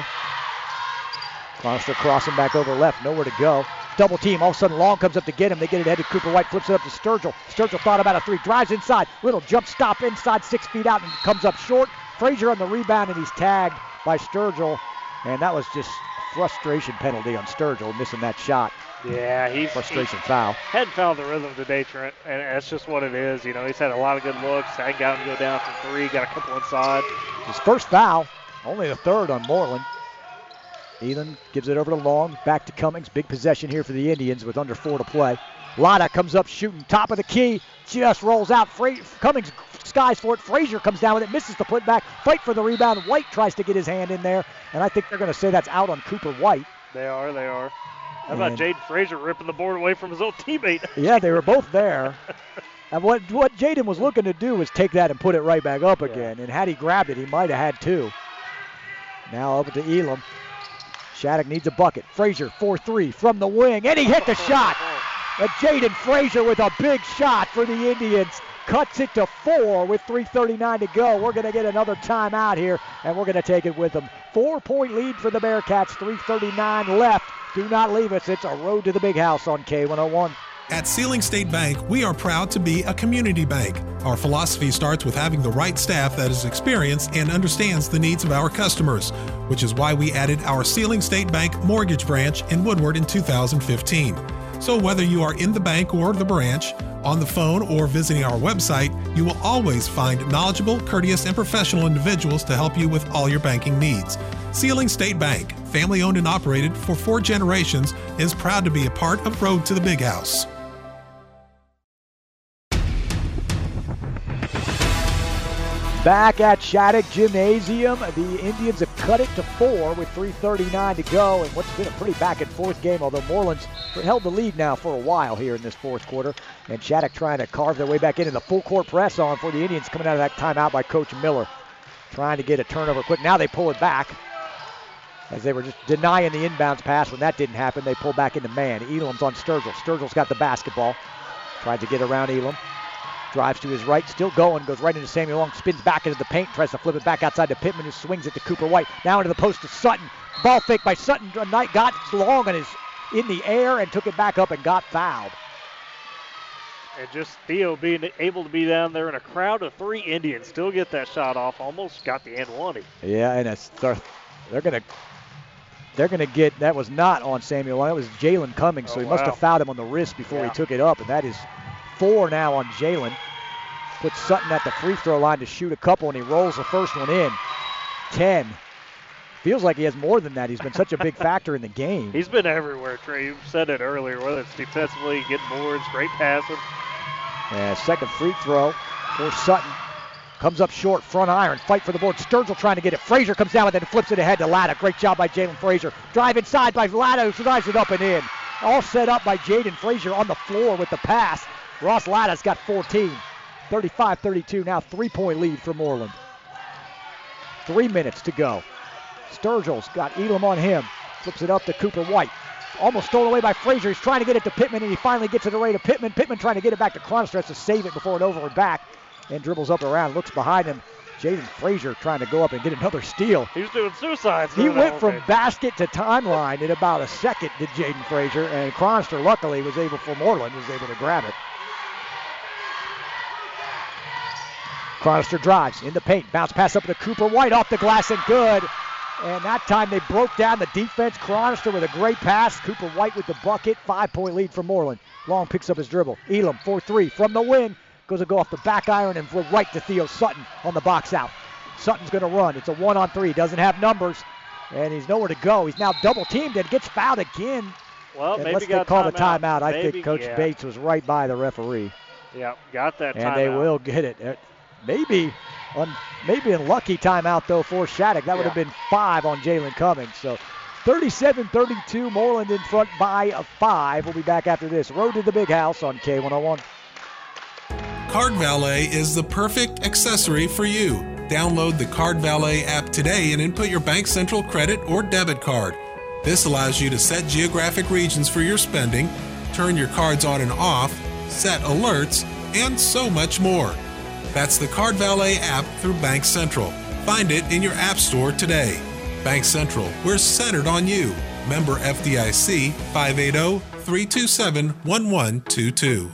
Chronister crossing back over left, nowhere to go. Double team, all of a sudden Long comes up to get him. They get it ahead to Cooper White, flips it up to Sturgill. Sturgill thought about a three, drives inside. Little jump stop inside, six feet out, and comes up short. Frazier on the rebound, and he's tagged by Sturgill. And that was just frustration penalty on Sturgill, missing that shot. Yeah, he's frustration he foul. Hadn't found the rhythm today, Trent, and that's just what it is. You know, he's had a lot of good looks. Hadn't got him to go down from three, got a couple inside. His first foul, only the third on Moreland. Elam gives it over to Long, back to Cummings. Big possession here for the Indians with under four to play. Latta comes up shooting, top of the key, just rolls out. Fra- Cummings skies for it. Frazier comes down with it, misses the putback. Fight for the rebound. White tries to get his hand in there, and I think they're going to say that's out on Cooper White. They are, they are. How about Jaden Frazier ripping the board away from his old teammate? Yeah, they were both there. And what what Jaden was looking to do was take that and put it right back up yeah. again. And had he grabbed it, he might have had two. Now over to Elam. Shattuck needs a bucket. Frazier, four three from the wing, and he hit the shot. And Jaden Frazier with a big shot for the Indians. Cuts it to four with three thirty-nine to go. We're going to get another timeout here, and we're going to take it with them. Four-point lead for the Bearcats, three thirty-nine left. Do not leave us. It's a road to the big house on K one oh one. At Sealing State Bank, we are proud to be a community bank. Our philosophy starts with having the right staff that is experienced and understands the needs of our customers, which is why we added our Sealing State Bank mortgage branch in Woodward in two thousand fifteen. So whether you are in the bank or the branch, on the phone or visiting our website, you will always find knowledgeable, courteous, and professional individuals to help you with all your banking needs. Sealing State Bank, family owned and operated for four generations, is proud to be a part of Road to the Big House. Back at Shattuck Gymnasium, the Indians have cut it to four with three thirty-nine to go, and what's been a pretty back and forth game, although Moreland's held the lead now for a while here in this fourth quarter, and Shattuck trying to carve their way back in, and the full court press on for the Indians coming out of that timeout by Coach Miller, trying to get a turnover quick. Now they pull it back as they were just denying the inbounds pass. When that didn't happen, they pull back into man. Elam's on Sturgill. Sturgill's got the basketball, tried to get around Elam. Drives to his right, still going, goes right into Samuel Long, spins back into the paint, tries to flip it back outside to Pittman, who swings it to Cooper White. Now into the post to Sutton. Ball fake by Sutton. Knight got Long and is in the air and took it back up and got fouled. And just Theo being able to be down there in a crowd of three Indians, still get that shot off, almost got the and one. Yeah, and it's, they're, they're going to they're gonna get, that was not on Samuel Long, that was Jalen Cummings, oh, so he wow. must have fouled him on the wrist before yeah. he took it up, and that is four now on Jalen. Puts Sutton at the free throw line to shoot a couple, and he rolls the first one in. ten. Feels like he has more than that. He's been such a big factor in the game. He's been everywhere, Trey. You said it earlier, whether it's defensively, getting boards, great passing. Yeah, second free throw for Sutton. Comes up short, front iron, fight for the board. Sturgill trying to get it. Frazier comes down with it and flips it ahead to Latta. Great job by Jalen Frazier. Drive inside by Latta, who drives it up and in. All set up by Jaden Frazier on the floor with the pass. Ross Latta's got fourteen. thirty-five thirty-two now, three-point lead for Moreland. Three minutes to go. Sturgill's got Elam on him. Flips it up to Cooper White. Almost stolen away by Frazier. He's trying to get it to Pittman, and he finally gets it away to Pittman. Pittman trying to get it back to Chronister. Has to save it before it over and back. And dribbles up around, looks behind him. Jaden Frazier trying to go up and get another steal. He was doing suicides. He went from basket to timeline in about a second, did Jaden Frazier, and Chronister luckily was able, for Moreland, was able to grab it. Chronister drives in the paint. Bounce pass up to Cooper White off the glass and good. And that time they broke down the defense. Chronister with a great pass. Cooper White with the bucket. Five-point lead for Moreland. Long picks up his dribble. Elam four three from the wing. Goes to go off the back iron and right to Theo Sutton on the box out. Sutton's going to run. It's a one on three. Doesn't have numbers. And he's nowhere to go. He's now double teamed and gets fouled again. Well, maybe Unless got they call a the timeout. I maybe, think Coach yeah. Bates was right by the referee. Yeah, got that and timeout. And they will get it. Maybe un, maybe a lucky timeout, though, for Shattuck. That would yeah. have been five on Jalen Cummings. So thirty-seven thirty-two, Moreland in front by a five. We'll be back after this. Road to the Big House on K one oh one. Card Valet is the perfect accessory for you. Download the Card Valet app today and input your Bank Central credit or debit card. This allows you to set geographic regions for your spending, turn your cards on and off, set alerts, and so much more. That's the Card Valet app through Bank Central. Find it in your app store today. Bank Central, we're centered on you. Member F D I C five eight zero, three two seven, one one two two.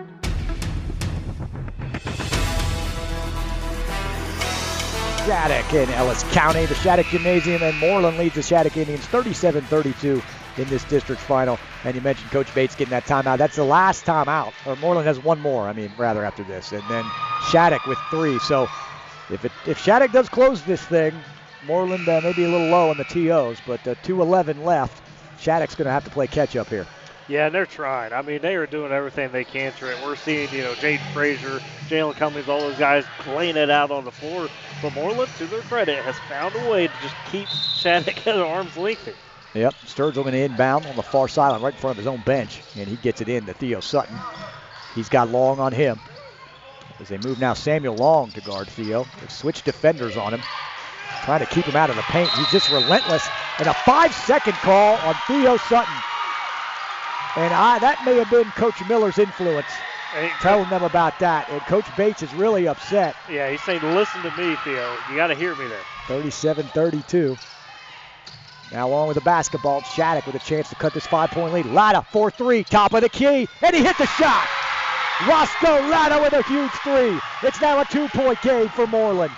Shattuck in Ellis County, the Shattuck Gymnasium, and Moreland leads the Shattuck Indians thirty-seven thirty-two in this district final. And you mentioned Coach Bates getting that timeout. That's the last timeout. Or Moreland has one more, I mean, rather after this. And then Shattuck with three. So if it if Shattuck does close this thing, Moreland uh, may be a little low on the T Os, but uh, two eleven left. Shattuck's going to have to play catch-up here. Yeah, and they're trying. I mean, they are doing everything they can to it. We're seeing, you know, Jaden Frazier, Jalen Cummings, all those guys laying it out on the floor. But Moreland, to their credit, has found a way to just keep Shattuck at arm's length here. Yep, Sturgill going to inbound on the far sideline right in front of his own bench, and he gets it in to Theo Sutton. He's got Long on him. As they move now Samuel Long to guard Theo. They've switched defenders on him, trying to keep him out of the paint. He's just relentless. And a five-second call on Theo Sutton. And I, that may have been Coach Miller's influence, hey, telling them about that. And Coach Bates is really upset. Yeah, he's saying, listen to me, Theo. You got to hear me there. thirty-seven thirty-two. Now along with the basketball, Shattuck with a chance to cut this five-point lead. Latta, four three, top of the key, and he hit the shot. Roscoe Latta with a huge three. It's now a two-point game for Moreland.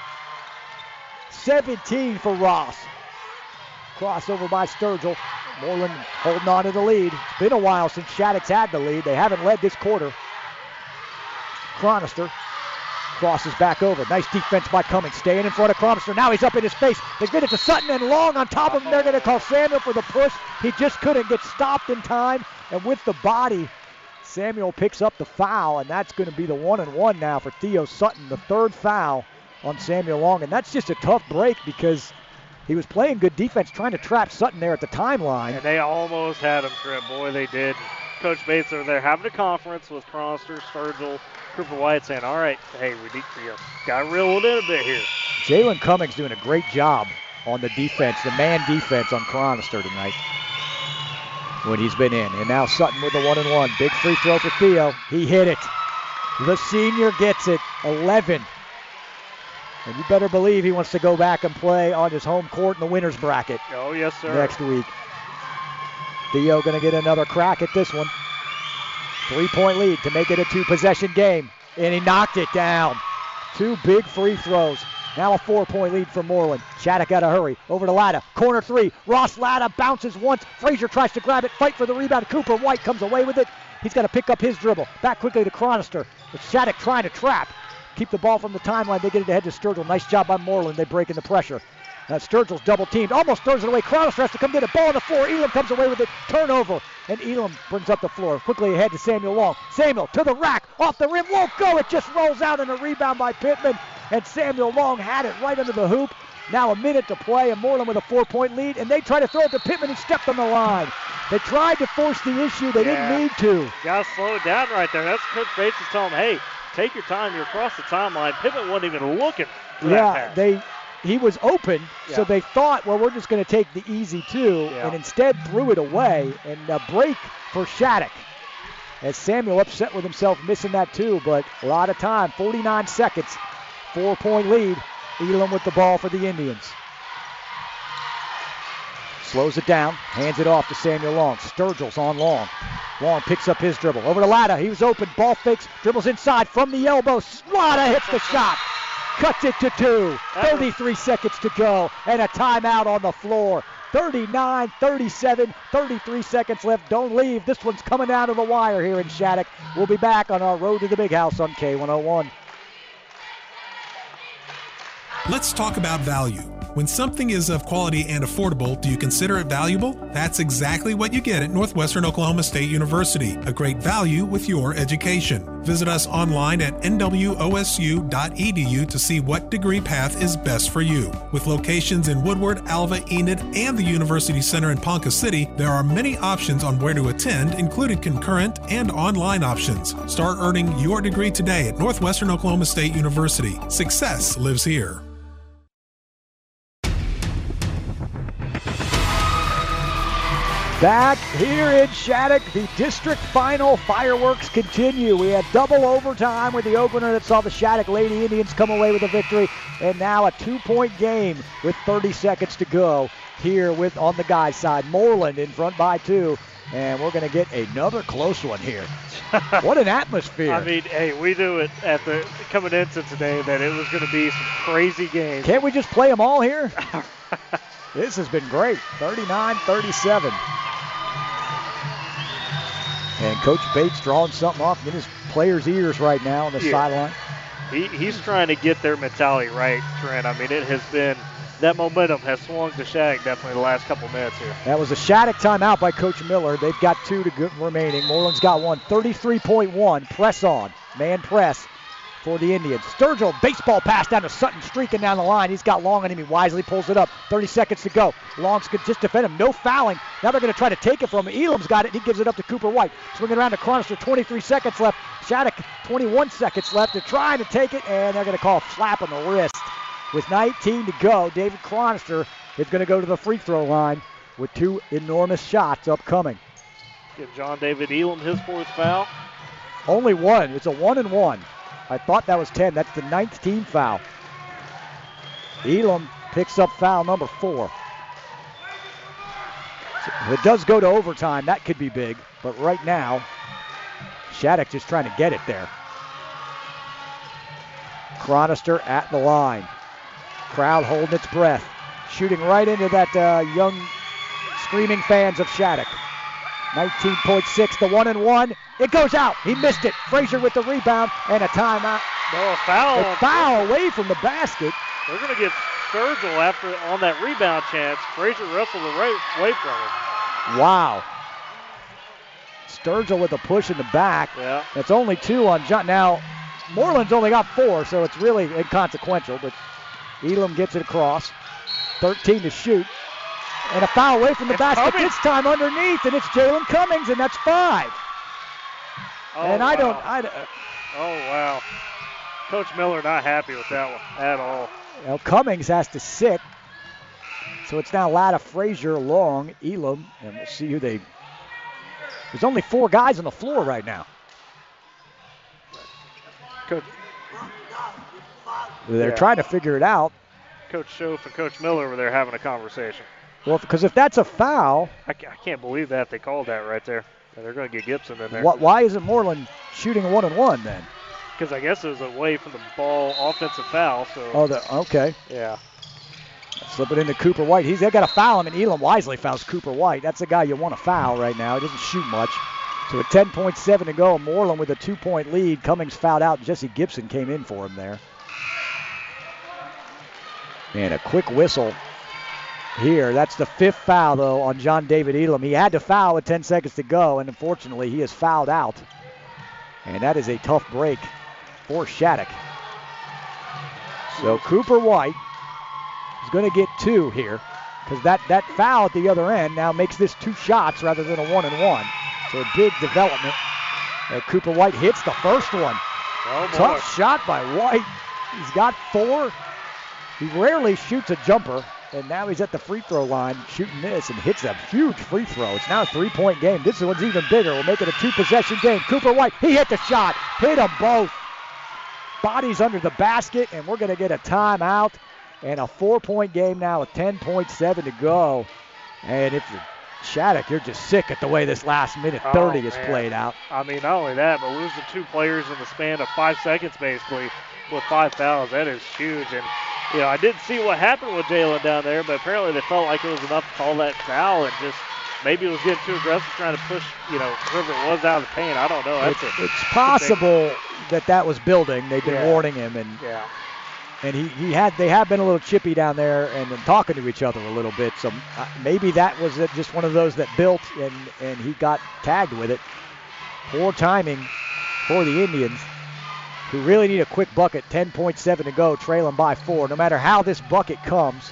seventeen for Ross. Crossover by Sturgill. Moreland holding on to the lead. It's been a while since Shattuck's had the lead. They haven't led this quarter. Chronister crosses back over. Nice defense by Cummings. Staying in front of Chronister. Now he's up in his face. They get it to Sutton and Long on top of him. They're going to call Samuel for the push. He just couldn't get stopped in time. And with the body, Samuel picks up the foul. And that's going to be the one and one now for Theo Sutton. The third foul on Samuel Long. And that's just a tough break because he was playing good defense, trying to trap Sutton there at the timeline. And they almost had him tripped. Boy, they did. Coach Bates over there having a conference with Chronister, Sturgill, Cooper White saying, all right, hey, we need you got to reel it in a bit here. Jalen Cummings doing a great job on the defense, the man defense on Chronister tonight when he's been in. And now Sutton with the one and one. Big free throw for Theo. He hit it. The senior gets it. eleven. And you better believe he wants to go back and play on his home court in the winner's bracket. Oh, yes, sir. Next week. Theo going to get another crack at this one. Three-point lead to make it a two-possession game. And he knocked it down. Two big free throws. Now a four-point lead for Moreland. Shattuck got to hurry. Over to Latta. Corner three. Ross Latta bounces once. Frazier tries to grab it. Fight for the rebound. Cooper White comes away with it. He's got to pick up his dribble. Back quickly to Chronister. It's Shattuck trying to trap. Keep the ball from the timeline. They get it ahead to Sturgill. Nice job by Moreland. They break in the pressure. Uh, Sturgill's double teamed. Almost throws it away. Chronister has to come get it. Ball on the floor. Elam comes away with it. Turnover. And Elam brings up the floor. Quickly ahead to Samuel Long. Samuel to the rack. Off the rim. Won't go. It just rolls out in a rebound by Pittman. And Samuel Long had it right under the hoop. Now a minute to play. And Moreland with a four-point lead. And they try to throw it to Pittman. He stepped on the line. They tried to force the issue. They yeah. didn't need to. Got to slow it down right there. That's Coach Bates is telling him, hey, take your time. You're across the timeline. Pittman wasn't even looking for yeah, that pass. they he was open, yeah. so they thought, well, we're just going to take the easy two, yeah. and instead threw it away. And a break for Shattuck. As Samuel upset with himself missing that two, but a lot of time, forty-nine seconds, four-point lead. Elam with the ball for the Indians. slows it down, hands it off to Samuel Long. Sturgill's on Long. Long picks up his dribble. Over to Latta. He was open. Ball fakes. Dribbles inside from the elbow. Latta hits the shot. Cuts it to two. thirty-three seconds to go. And a timeout on the floor. thirty-nine thirty-seven. thirty-three seconds left. Don't leave. This one's coming down to the wire here in Shattuck. We'll be back on our road to the big house on K one oh one. Let's talk about value. When something is of quality and affordable, do you consider it valuable? That's exactly what you get at Northwestern Oklahoma State University, a great value with your education. Visit us online at N W O S U dot E D U to see what degree path is best for you. With locations in Woodward, Alva, Enid, and the University Center in Ponca City, there are many options on where to attend, including concurrent and online options. Start earning your degree today at Northwestern Oklahoma State University. Success lives here. Back here in Shattuck, the district final fireworks continue. We had double overtime with the opener that saw the Shattuck Lady Indians come away with a victory, and now a two-point game with thirty seconds to go here with on the guys' side. Moreland in front by two, and we're going to get another close one here. What an atmosphere. I mean, hey, we knew it at the coming into today that it was going to be some crazy games. Can't we just play them all here? This has been great. thirty-nine thirty-seven. And Coach Bates drawing something off in his players' ears right now on the yeah. sideline. He, he's trying to get their mentality right, Trent. I mean, it has been, that momentum has swung to Shattuck definitely the last couple minutes here. That was a Shattuck timeout by Coach Miller. They've got two to go remaining. Moreland's got one. thirty-three point one. Press on. Man press for the Indians. Sturgill, baseball pass down to Sutton, streaking down the line. He's got Long on him. He wisely pulls it up. thirty seconds to go. Long's could just defend him. No fouling. Now they're going to try to take it from him. Elam's got it. He gives it up to Cooper White. Swinging around to Chronister. twenty-three seconds left. Shattuck, twenty-one seconds left. They're trying to take it, and they're going to call a slap on the wrist. With nineteen to go, David Chronister is going to go to the free throw line with two enormous shots upcoming. Give John David Elam his fourth foul. Only one. It's a one and one. I thought that was ten. That's the ninth team foul. Elam picks up foul number four. So if it does go to overtime, that could be big. But right now, Shattuck just trying to get it there. Chronister at the line. Crowd holding its breath. Shooting right into that uh, young screaming fans of Shattuck. nineteen point six, the one and one. It goes out. He missed it. Frazier with the rebound and a timeout. No, a foul. A foul away from the basket. They're going to get Sturgill after on that rebound chance. Frazier wrestled away from him. Wow. Sturgill with a push in the back. Yeah. It's only two on John. Now, Moreland's only got four, so it's really inconsequential, but Elam gets it across. thirteen to shoot. And a foul away from the it's basket. Cummings. This time underneath, and it's Jalen Cummings, and that's five. Oh, and I wow. don't. I, oh, wow. Coach Miller not happy with that one at all. Well, Cummings has to sit. So it's now Latta, Frazier, Long, Elam, and we'll see who they. There's only four guys on the floor right now. Coach. They're yeah. trying to figure it out. Coach Schoaf and Coach Miller were there having a conversation. Well, because if that's a foul. I can't believe that they called that right there. They're going to get Gibson in there. Wh- why isn't Moreland shooting a one and one then? Because I guess it was away from the ball, offensive foul. So. Oh, the, okay. Yeah. Slip it into Cooper White. He's they got to foul him, and Elam wisely fouls Cooper White. That's the guy you want to foul right now. He doesn't shoot much. So with ten point seven to go, Moreland with a two-point lead. Cummings fouled out, and Jesse Gibson came in for him there. And a quick whistle here. That's the fifth foul, though, on John David Elam. He had to foul with ten seconds to go, and unfortunately, he is fouled out. And that is a tough break for Shattuck. So Cooper White is going to get two here, because that, that foul at the other end now makes this two shots rather than a one and one. So a big development. Uh, Cooper White hits the first one. Oh, Tough shot by White. He's got four. He rarely shoots a jumper, and now he's at the free throw line shooting this and hits a huge free throw. It's now a three-point game. This one's even bigger. We'll make it a two-possession game. Cooper White, he hit the shot. Hit them both. Bodies under the basket, and we're going to get a timeout and a four-point game now with ten point seven to go. And if you're Shattuck, you're just sick at the way this last minute thirty oh, is man. played out. I mean, not only that, but losing two players in the span of five seconds, basically, with five fouls, that is huge. And, you know, I didn't see what happened with Jalen down there, but apparently they felt like it was enough to call that foul and just maybe it was getting too aggressive trying to push, you know, whoever it was out of the paint. I don't know. That's It's, a, it's possible that that was building. They've been Yeah. warning him, and yeah. and he, he had they have been a little chippy down there and then talking to each other a little bit. So uh, maybe that was uh, just one of those that built and, and he got tagged with it. Poor timing for the Indians, who really need a quick bucket. ten point seven to go, trailing by four. No matter how this bucket comes.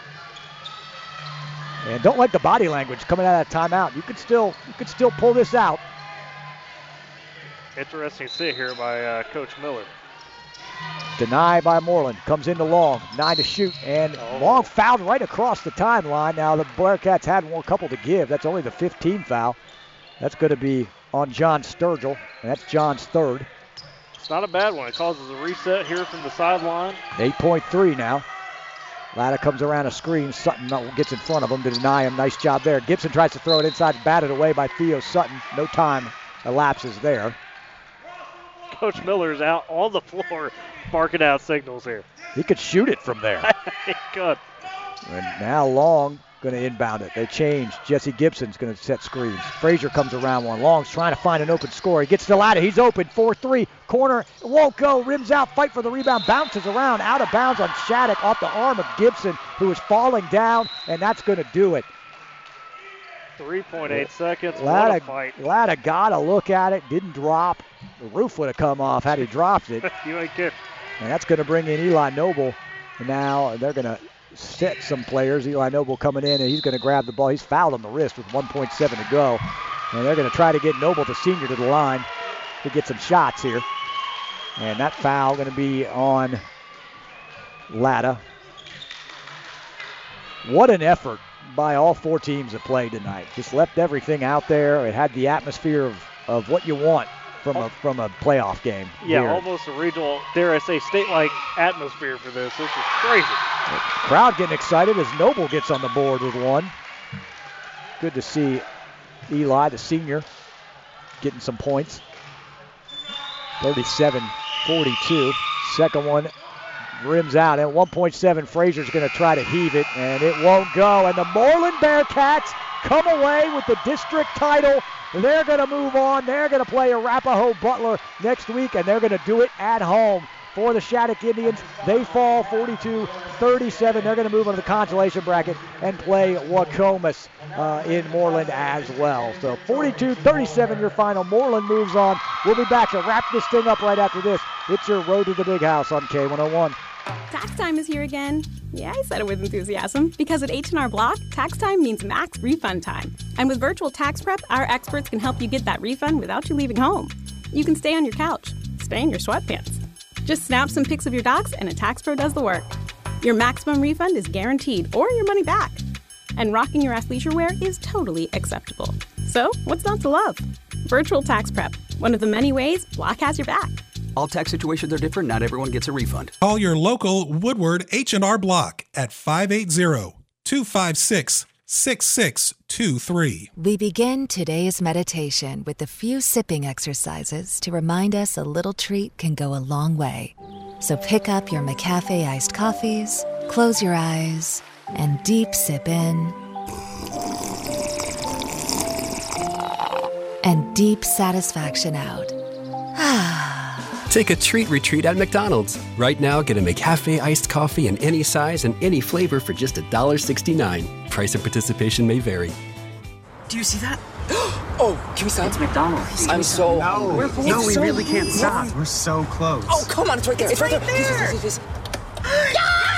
And don't like the body language coming out of that timeout. You could still you could still pull this out. Interesting sit here by uh, Coach Miller. Denied by Moreland. Comes into Long. Nine to shoot. And Oh. Long fouled right across the timeline. Now the Bearcats had one couple to give. That's only the fifteenth foul. That's going to be on John Sturgill. And that's John's third. It's not a bad one. It causes a reset here from the sideline. eight point three now. Latta comes around a screen. Sutton gets in front of him to deny him. Nice job there. Gibson tries to throw it inside. Batted away by Theo Sutton. No time elapses there. Coach Miller's out on the floor barking out signals here. He could shoot it from there. He could. And now Long going to inbound it. They change. Jesse Gibson's going to set screens. Frazier comes around one. Long's trying to find an open score. He gets to Latta. He's open. four three. Corner. Won't go. Rims out. Fight for the rebound. Bounces around. Out of bounds on Shattuck off the arm of Gibson, who is falling down. And that's going to do it. three point eight seconds. What a Latta, fight. Latta got a look at it. Didn't drop. The roof would have come off had he dropped it. You ain't kidding. And that's going to bring in Eli Noble. And now they're going to set some players. Eli Noble coming in, and he's going to grab the ball. He's fouled on the wrist with one point seven to go. And they're going to try to get Noble, the senior, to the line to get some shots here. And that foul going to be on Latta. What an effort by all four teams that played tonight. Just left everything out there. It had the atmosphere of, of what you want from a from a playoff game. Yeah, here. almost a regional, dare I say, state-like atmosphere for this. This is crazy. Crowd getting excited as Noble gets on the board with one. Good to see Eli, the senior, getting some points. thirty-seven forty-two. Second one rims out. At one point seven, Frazier's going to try to heave it, and it won't go. And the Moreland Bearcats come away with the district title. They're going to move on. They're going to play Arapahoe Butler next week, and they're going to do it at home. For the Shattuck Indians, they fall forty-two thirty-seven. They're going to move on to the consolation bracket and play Wacomas uh, in Moreland as well. So forty-two thirty-seven your final. Moreland moves on. We'll be back to wrap this thing up right after this. It's your Road to the Big House on K one oh one. Tax time is here again. Yeah, I said it with enthusiasm. Because at H and R Block, tax time means max refund time. And with virtual tax prep, our experts can help you get that refund without you leaving home. You can stay on your couch, stay in your sweatpants. Just snap some pics of your docs and a tax pro does the work. Your maximum refund is guaranteed or your money back. And rocking your athleisure wear is totally acceptable. So, what's not to love? Virtual tax prep, one of the many ways Block has your back. All tax situations are different. Not everyone gets a refund. Call your local Woodward H and R Block at five eight zero, two five six, six six two three. We begin today's meditation with a few sipping exercises to remind us a little treat can go a long way. So pick up your McCafe iced coffees, close your eyes, and deep sip in. And deep satisfaction out. Take a treat retreat at McDonald's. Right now, get a McCafe iced coffee in any size and any flavor for just one dollar and sixty-nine cents. Price and participation may vary. Do you see that? Oh, can we stop? It's McDonald's. I'm so No, hungry. no, It's we so really can't long. stop. We're so close. Oh, come on, it's right there. It's, It's right, right there. there. Please, please, please, please.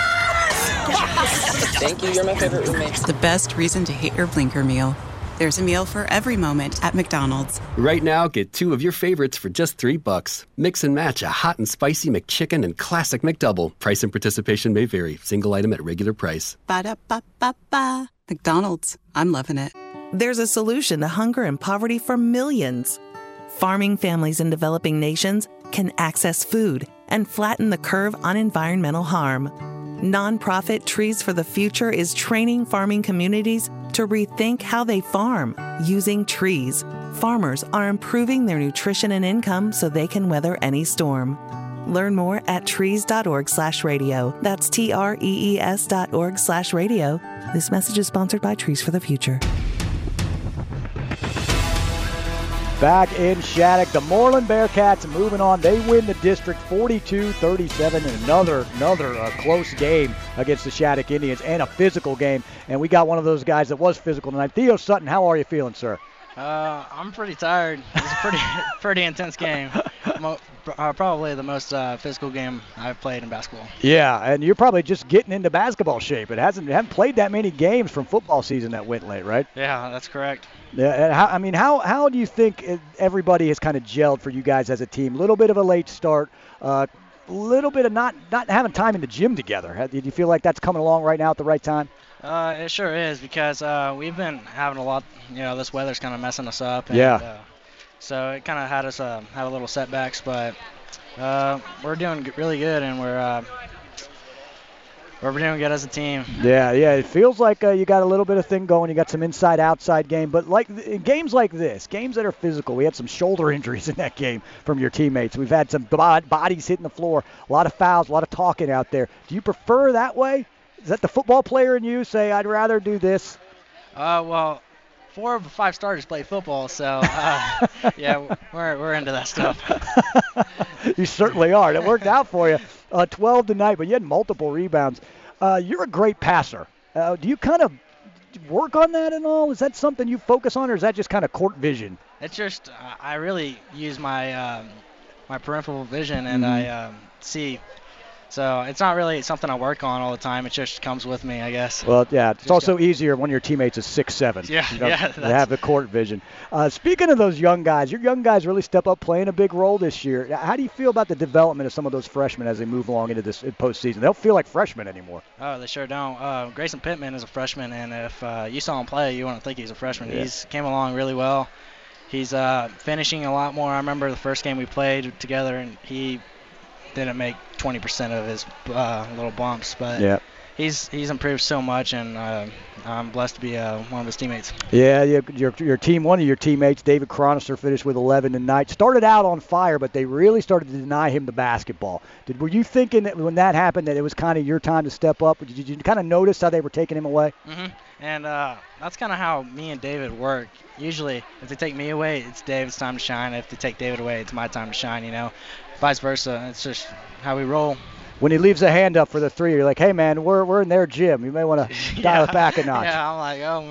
Yes! Thank you. You're my favorite roommate. The best reason to hit your blinker meal. There's a meal for every moment at McDonald's. Right now, get two of your favorites for just three bucks. Mix and match a hot and spicy McChicken and classic McDouble. Price and participation may vary. Single item at regular price. Ba-da-ba-ba-ba. McDonald's. I'm loving it. There's a solution to hunger and poverty for millions. Farming families in developing nations can access food and flatten the curve on environmental harm. Nonprofit Trees for the Future is training farming communities to rethink how they farm using trees. Farmers are improving their nutrition and income so they can weather any storm. Learn more at trees.org slash radio. That's T R E E S dot org slash radio. This message is sponsored by Trees for the Future. Back in Shattuck, the Moreland Bearcats moving on. They win the district forty-two thirty-seven in another another uh, close game against the Shattuck Indians and a physical game. And we got one of those guys that was physical tonight. Theo Sutton, how are you feeling, sir? Uh, I'm pretty tired. It was a pretty pretty intense game. Mo- uh, probably the most uh, physical game I've played in basketball. Yeah, and you're probably just getting into basketball shape. It hasn't you haven't played that many games from football season that went late, right? Yeah, that's correct. Yeah, and how, I mean, how how do you think everybody has kind of gelled for you guys as a team? A little bit of a late start, a uh, little bit of not not having time in the gym together. Did you feel like that's coming along right now at the right time? Uh, it sure is because uh, we've been having a lot. You know, this weather's kind of messing us up. And, yeah. Uh, so it kind of had us uh, have a little setbacks, but uh, we're doing really good, and we're uh, we're doing good as a team. Yeah, yeah. It feels like uh, you got a little bit of thing going. You got some inside-outside game, but like in games like this, games that are physical, we had some shoulder injuries in that game from your teammates. We've had some bodies hitting the floor, a lot of fouls, a lot of talking out there. Do you prefer that way? Is that the football player in you say, I'd rather do this? Uh, well, four of the five starters play football, so uh, yeah, we're we're into that stuff. You certainly are. It worked out for you. Uh, twelve tonight, but you had multiple rebounds. Uh, you're a great passer. Uh, do you kind of work on that at all? Is that something you focus on, or is that just kind of court vision? It's just uh, I really use my um, my peripheral vision, and mm-hmm. I um, see. So it's not really something I work on all the time. It just comes with me, I guess. Well, yeah, it's just also go. easier when your teammates is six seven. Yeah, you know, yeah. They have the court vision. Uh, speaking of those young guys, your young guys really step up playing a big role this year. How do you feel about the development of some of those freshmen as they move along into this postseason? They don't feel like freshmen anymore. Oh, they sure don't. Uh, Grayson Pittman is a freshman, and if uh, you saw him play, you wouldn't think he's a freshman. Yeah. He's came along really well. He's uh, finishing a lot more. I remember the first game we played together, and he didn't make twenty percent of his uh, little bumps, but yeah. he's he's improved so much, and uh, I'm blessed to be uh, one of his teammates. Yeah, your, your your team, one of your teammates, David Chronister, finished with eleven tonight. Started out on fire, but they really started to deny him the basketball. Did were you thinking that when that happened that it was kind of your time to step up? Did you, did you kind of notice how they were taking him away? Mm-hmm. And uh, that's kind of how me and David work. Usually, if they take me away, it's David's time to shine. If they take David away, it's my time to shine, you know. Vice versa. It's just how we roll. When he leaves a hand up for the three, you're like, hey, man, we're we're in their gym. You may want to yeah. dial it back a notch. Yeah, I'm like, oh,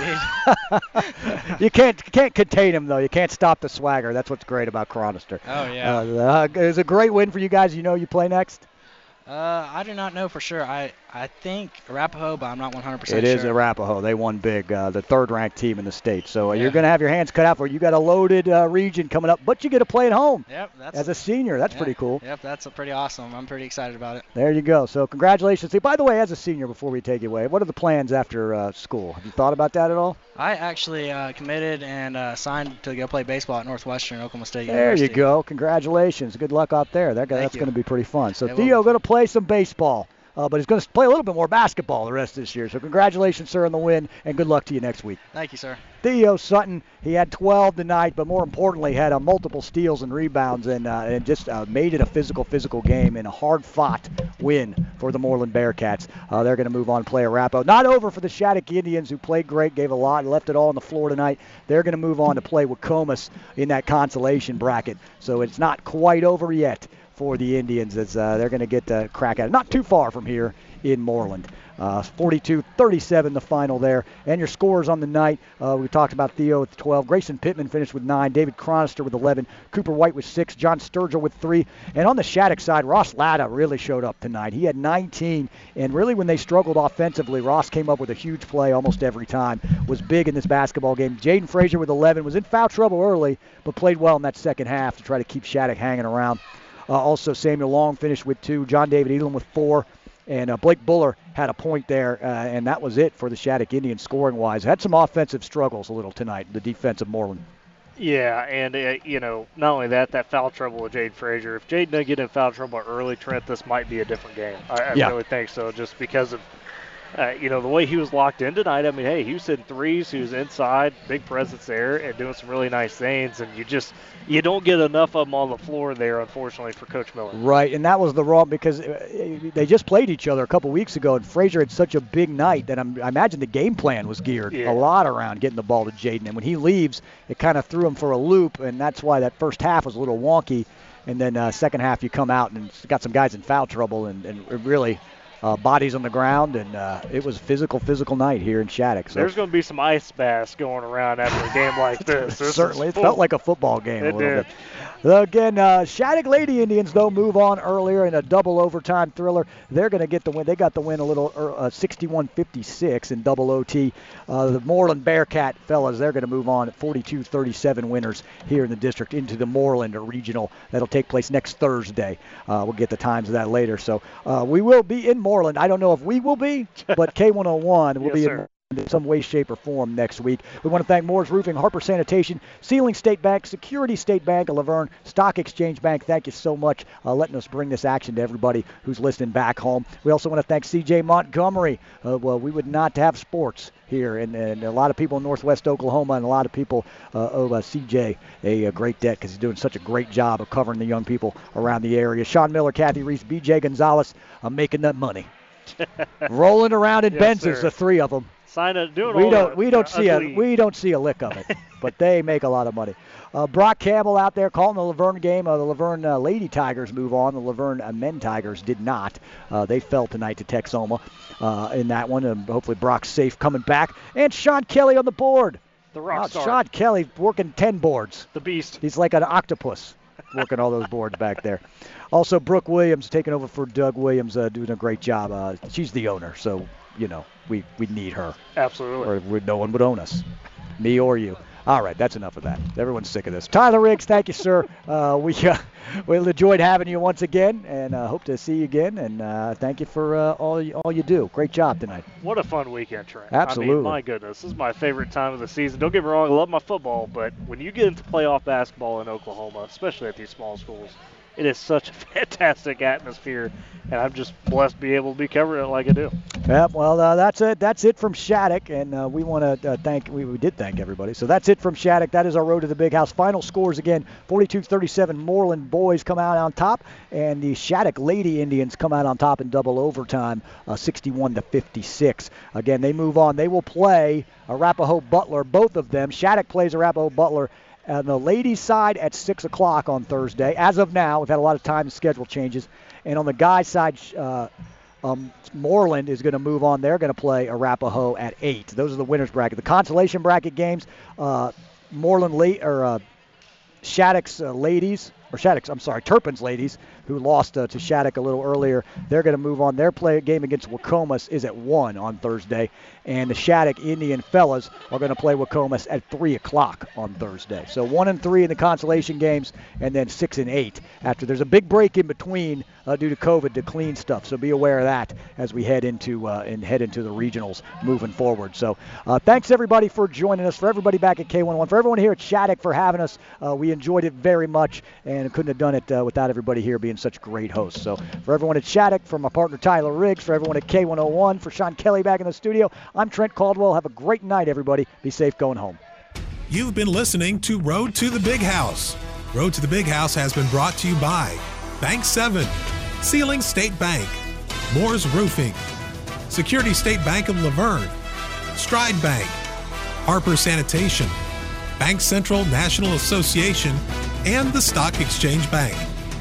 man, dude. you can't can't contain him, though. You can't stop the swagger. That's what's great about Chronister. Oh, yeah. Uh, it was a great win for you guys. You know you play next? Uh, I do not know for sure. I, I think Arapahoe, but I'm not one hundred percent sure. It is Arapahoe. They won big, uh, the third-ranked team in the state. So uh, yeah. you're going to have your hands cut out for it. You got a loaded uh, region coming up, but you get to play at home. Yep, that's as a senior. That's yeah, pretty cool. Yep, that's a pretty awesome. I'm pretty excited about it. There you go. So congratulations. See, by the way, as a senior, before we take you away, what are the plans after uh, school? Have you thought about that at all? I actually uh, committed and uh, signed to go play baseball at Northwestern Oklahoma State there University. There you go. Congratulations. Good luck out there. That, that's going to be pretty fun. So it Theo going to play some baseball. Uh, but he's going to play a little bit more basketball the rest of this year. So congratulations, sir, on the win, and good luck to you next week. Thank you, sir. Theo Sutton, he had twelve tonight, but more importantly, had uh, multiple steals and rebounds, and uh, and just uh, made it a physical, physical game and a hard-fought win for the Moreland Bearcats. Uh, they're going to move on to play Arapahoe. Not over for the Shattuck Indians, who played great, gave a lot, left it all on the floor tonight. They're going to move on to play Wacomas in that consolation bracket. So it's not quite over yet for the Indians, as uh, they're going to get a crack at it. Not too far from here in Moreland. Uh, forty-two thirty-seven the final there. And your scores on the night, uh, we talked about Theo with twelve. Grayson Pittman finished with nine. David Chronister with eleven. Cooper White with six. John Sturgill with three. And on the Shattuck side, Ross Latta really showed up tonight. He had nineteen. And really when they struggled offensively, Ross came up with a huge play almost every time. Was big in this basketball game. Jaden Frazier with eleven. Was in foul trouble early, but played well in that second half to try to keep Shattuck hanging around. Uh, also, Samuel Long finished with two. John David Elam with four. And uh, Blake Buller had a point there, uh, and that was it for the Shattuck Indians scoring-wise. Had some offensive struggles a little tonight, the defensive Moreland. Yeah, and, uh, you know, not only that, that foul trouble with Jaden Frazier. If Jaden doesn't get in foul trouble early, Trent, this might be a different game. I, I yeah. really think so, just because of uh, you know, the way he was locked in tonight, I mean, hey, he was hitting threes, he was inside, big presence there, and doing some really nice things. And you just, you don't get enough of them on the floor there, unfortunately, for Coach Miller. Right, and that was the wrong, because they just played each other a couple weeks ago, and Frazier had such a big night that I'm, I imagine the game plan was geared Yeah. a lot around getting the ball to Jaden. And when he leaves, it kind of threw him for a loop, and that's why that first half was a little wonky. And then uh, second half, you come out and got some guys in foul trouble, and, and really uh, bodies on the ground, and uh, it was a physical, physical night here in Shattuck. So There's going to be some ice baths going around after a game like this. This certainly, is it felt like a football game It a little did. bit. Again, uh, Shattuck Lady Indians, though, move on earlier in a double overtime thriller. They're going to get the win. They got the win a little uh, sixty-one fifty-six in double O T. Uh, the Moreland Bearcat fellas, they're going to move on at forty-two thirty-seven winners here in the district into the Moreland Regional. That'll take place next Thursday. Uh, we'll get the times of that later. So uh, we will be in Moreland. I don't know if we will be, but K one oh one will Yes, be sir. in in some way, shape, or form next week. We want to thank Moore's Roofing, Harper Sanitation, Sealing State Bank, Security State Bank of Laverne, Stock Exchange Bank. Thank you so much uh, letting us bring this action to everybody who's listening back home. We also want to thank C J Montgomery. Uh, well, we would not have sports here, and, and a lot of people in Northwest Oklahoma and a lot of people uh, owe uh, C J a, a great debt because he's doing such a great job of covering the young people around the area. Sean Miller, Kathy Reese, B J Gonzalez, uh, making that money. Rolling around in Yes, Benzes, sir. the three of them. Sign it, doing We all don't the, we don't uh, see a ugly- we don't see a lick of it, but they make a lot of money. Uh, Brock Campbell out there calling the Laverne game. Uh, the Laverne uh, Lady Tigers move on. The Laverne uh, Men Tigers did not. Uh, they fell tonight to Texoma uh, in that one. And hopefully Brock's safe coming back. And Sean Kelly on the board. The rock Wow, star. Sean Kelly working ten boards. The beast. He's like an octopus working all those boards back there. Also, Brooke Williams taking over for Doug Williams, uh, doing a great job. Uh, she's the owner, so, you know, we, we need her. Absolutely. Or we, no one would own us, me or you. All right, that's enough of that. Everyone's sick of this. Tyler Riggs, thank you, sir. Uh, we uh, we enjoyed having you once again, and uh, hope to see you again. And uh, thank you for uh, all you, all you do. Great job tonight. What a fun weekend, Trent. Absolutely. I mean, my goodness, this is my favorite time of the season. Don't get me wrong, I love my football, but when you get into playoff basketball in Oklahoma, especially at these small schools, it is such a fantastic atmosphere, and I'm just blessed to be able to be covering it like I do. Yeah, well, uh, that's it. That's it from Shattuck, and uh, we want to uh, thank. We, we did thank everybody. So that's it from Shattuck. That is our road to the big house. Final scores again: forty-two thirty-seven. Moreland boys come out on top, and the Shattuck Lady Indians come out on top in double overtime, uh, sixty-one to fifty-six. Again, they move on. They will play Arapahoe Butler. Both of them. Shattuck plays Arapahoe Butler on the ladies' side at six o'clock on Thursday. As of now, we've had a lot of time and schedule changes. And on the guys' side, uh, um, Moreland is going to move on. They're going to play Arapahoe at eight. Those are the winners bracket. The consolation bracket games, uh, Moreland la- or uh, Shattuck's uh, ladies, or Shattuck's, I'm sorry, Turpin's ladies, who lost uh, to Shattuck a little earlier. They're going to move on. Their play game against Wacomas is at one on Thursday. And the Shattuck Indian fellas are going to play Wacomas at three o'clock on Thursday. So one and three in the consolation games, and then six and eight after. There's a big break in between uh, due to COVID to clean stuff. So be aware of that as we head into uh, and head into the regionals moving forward. So uh, thanks everybody for joining us. For everybody back at K one oh one, for everyone here at Shattuck for having us, uh, we enjoyed it very much, and couldn't have done it uh, without everybody here being such great hosts. So for everyone at Shattuck, for my partner Tyler Riggs, for everyone at K one oh one, for Sean Kelly back in the studio, I'm Trent Caldwell. Have a great night, everybody. Be safe going home. You've been listening to Road to the Big House. Road to the Big House has been brought to you by Bank seven, Sealing State Bank, Moore's Roofing, Security State Bank of Laverne, Stride Bank, Harper Sanitation, Bank Central National Association, and the Stock Exchange Bank.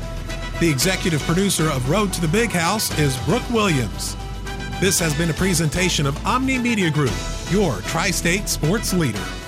The executive producer of Road to the Big House is Brooke Williams. This has been a presentation of Omni Media Group, your tri-state sports leader.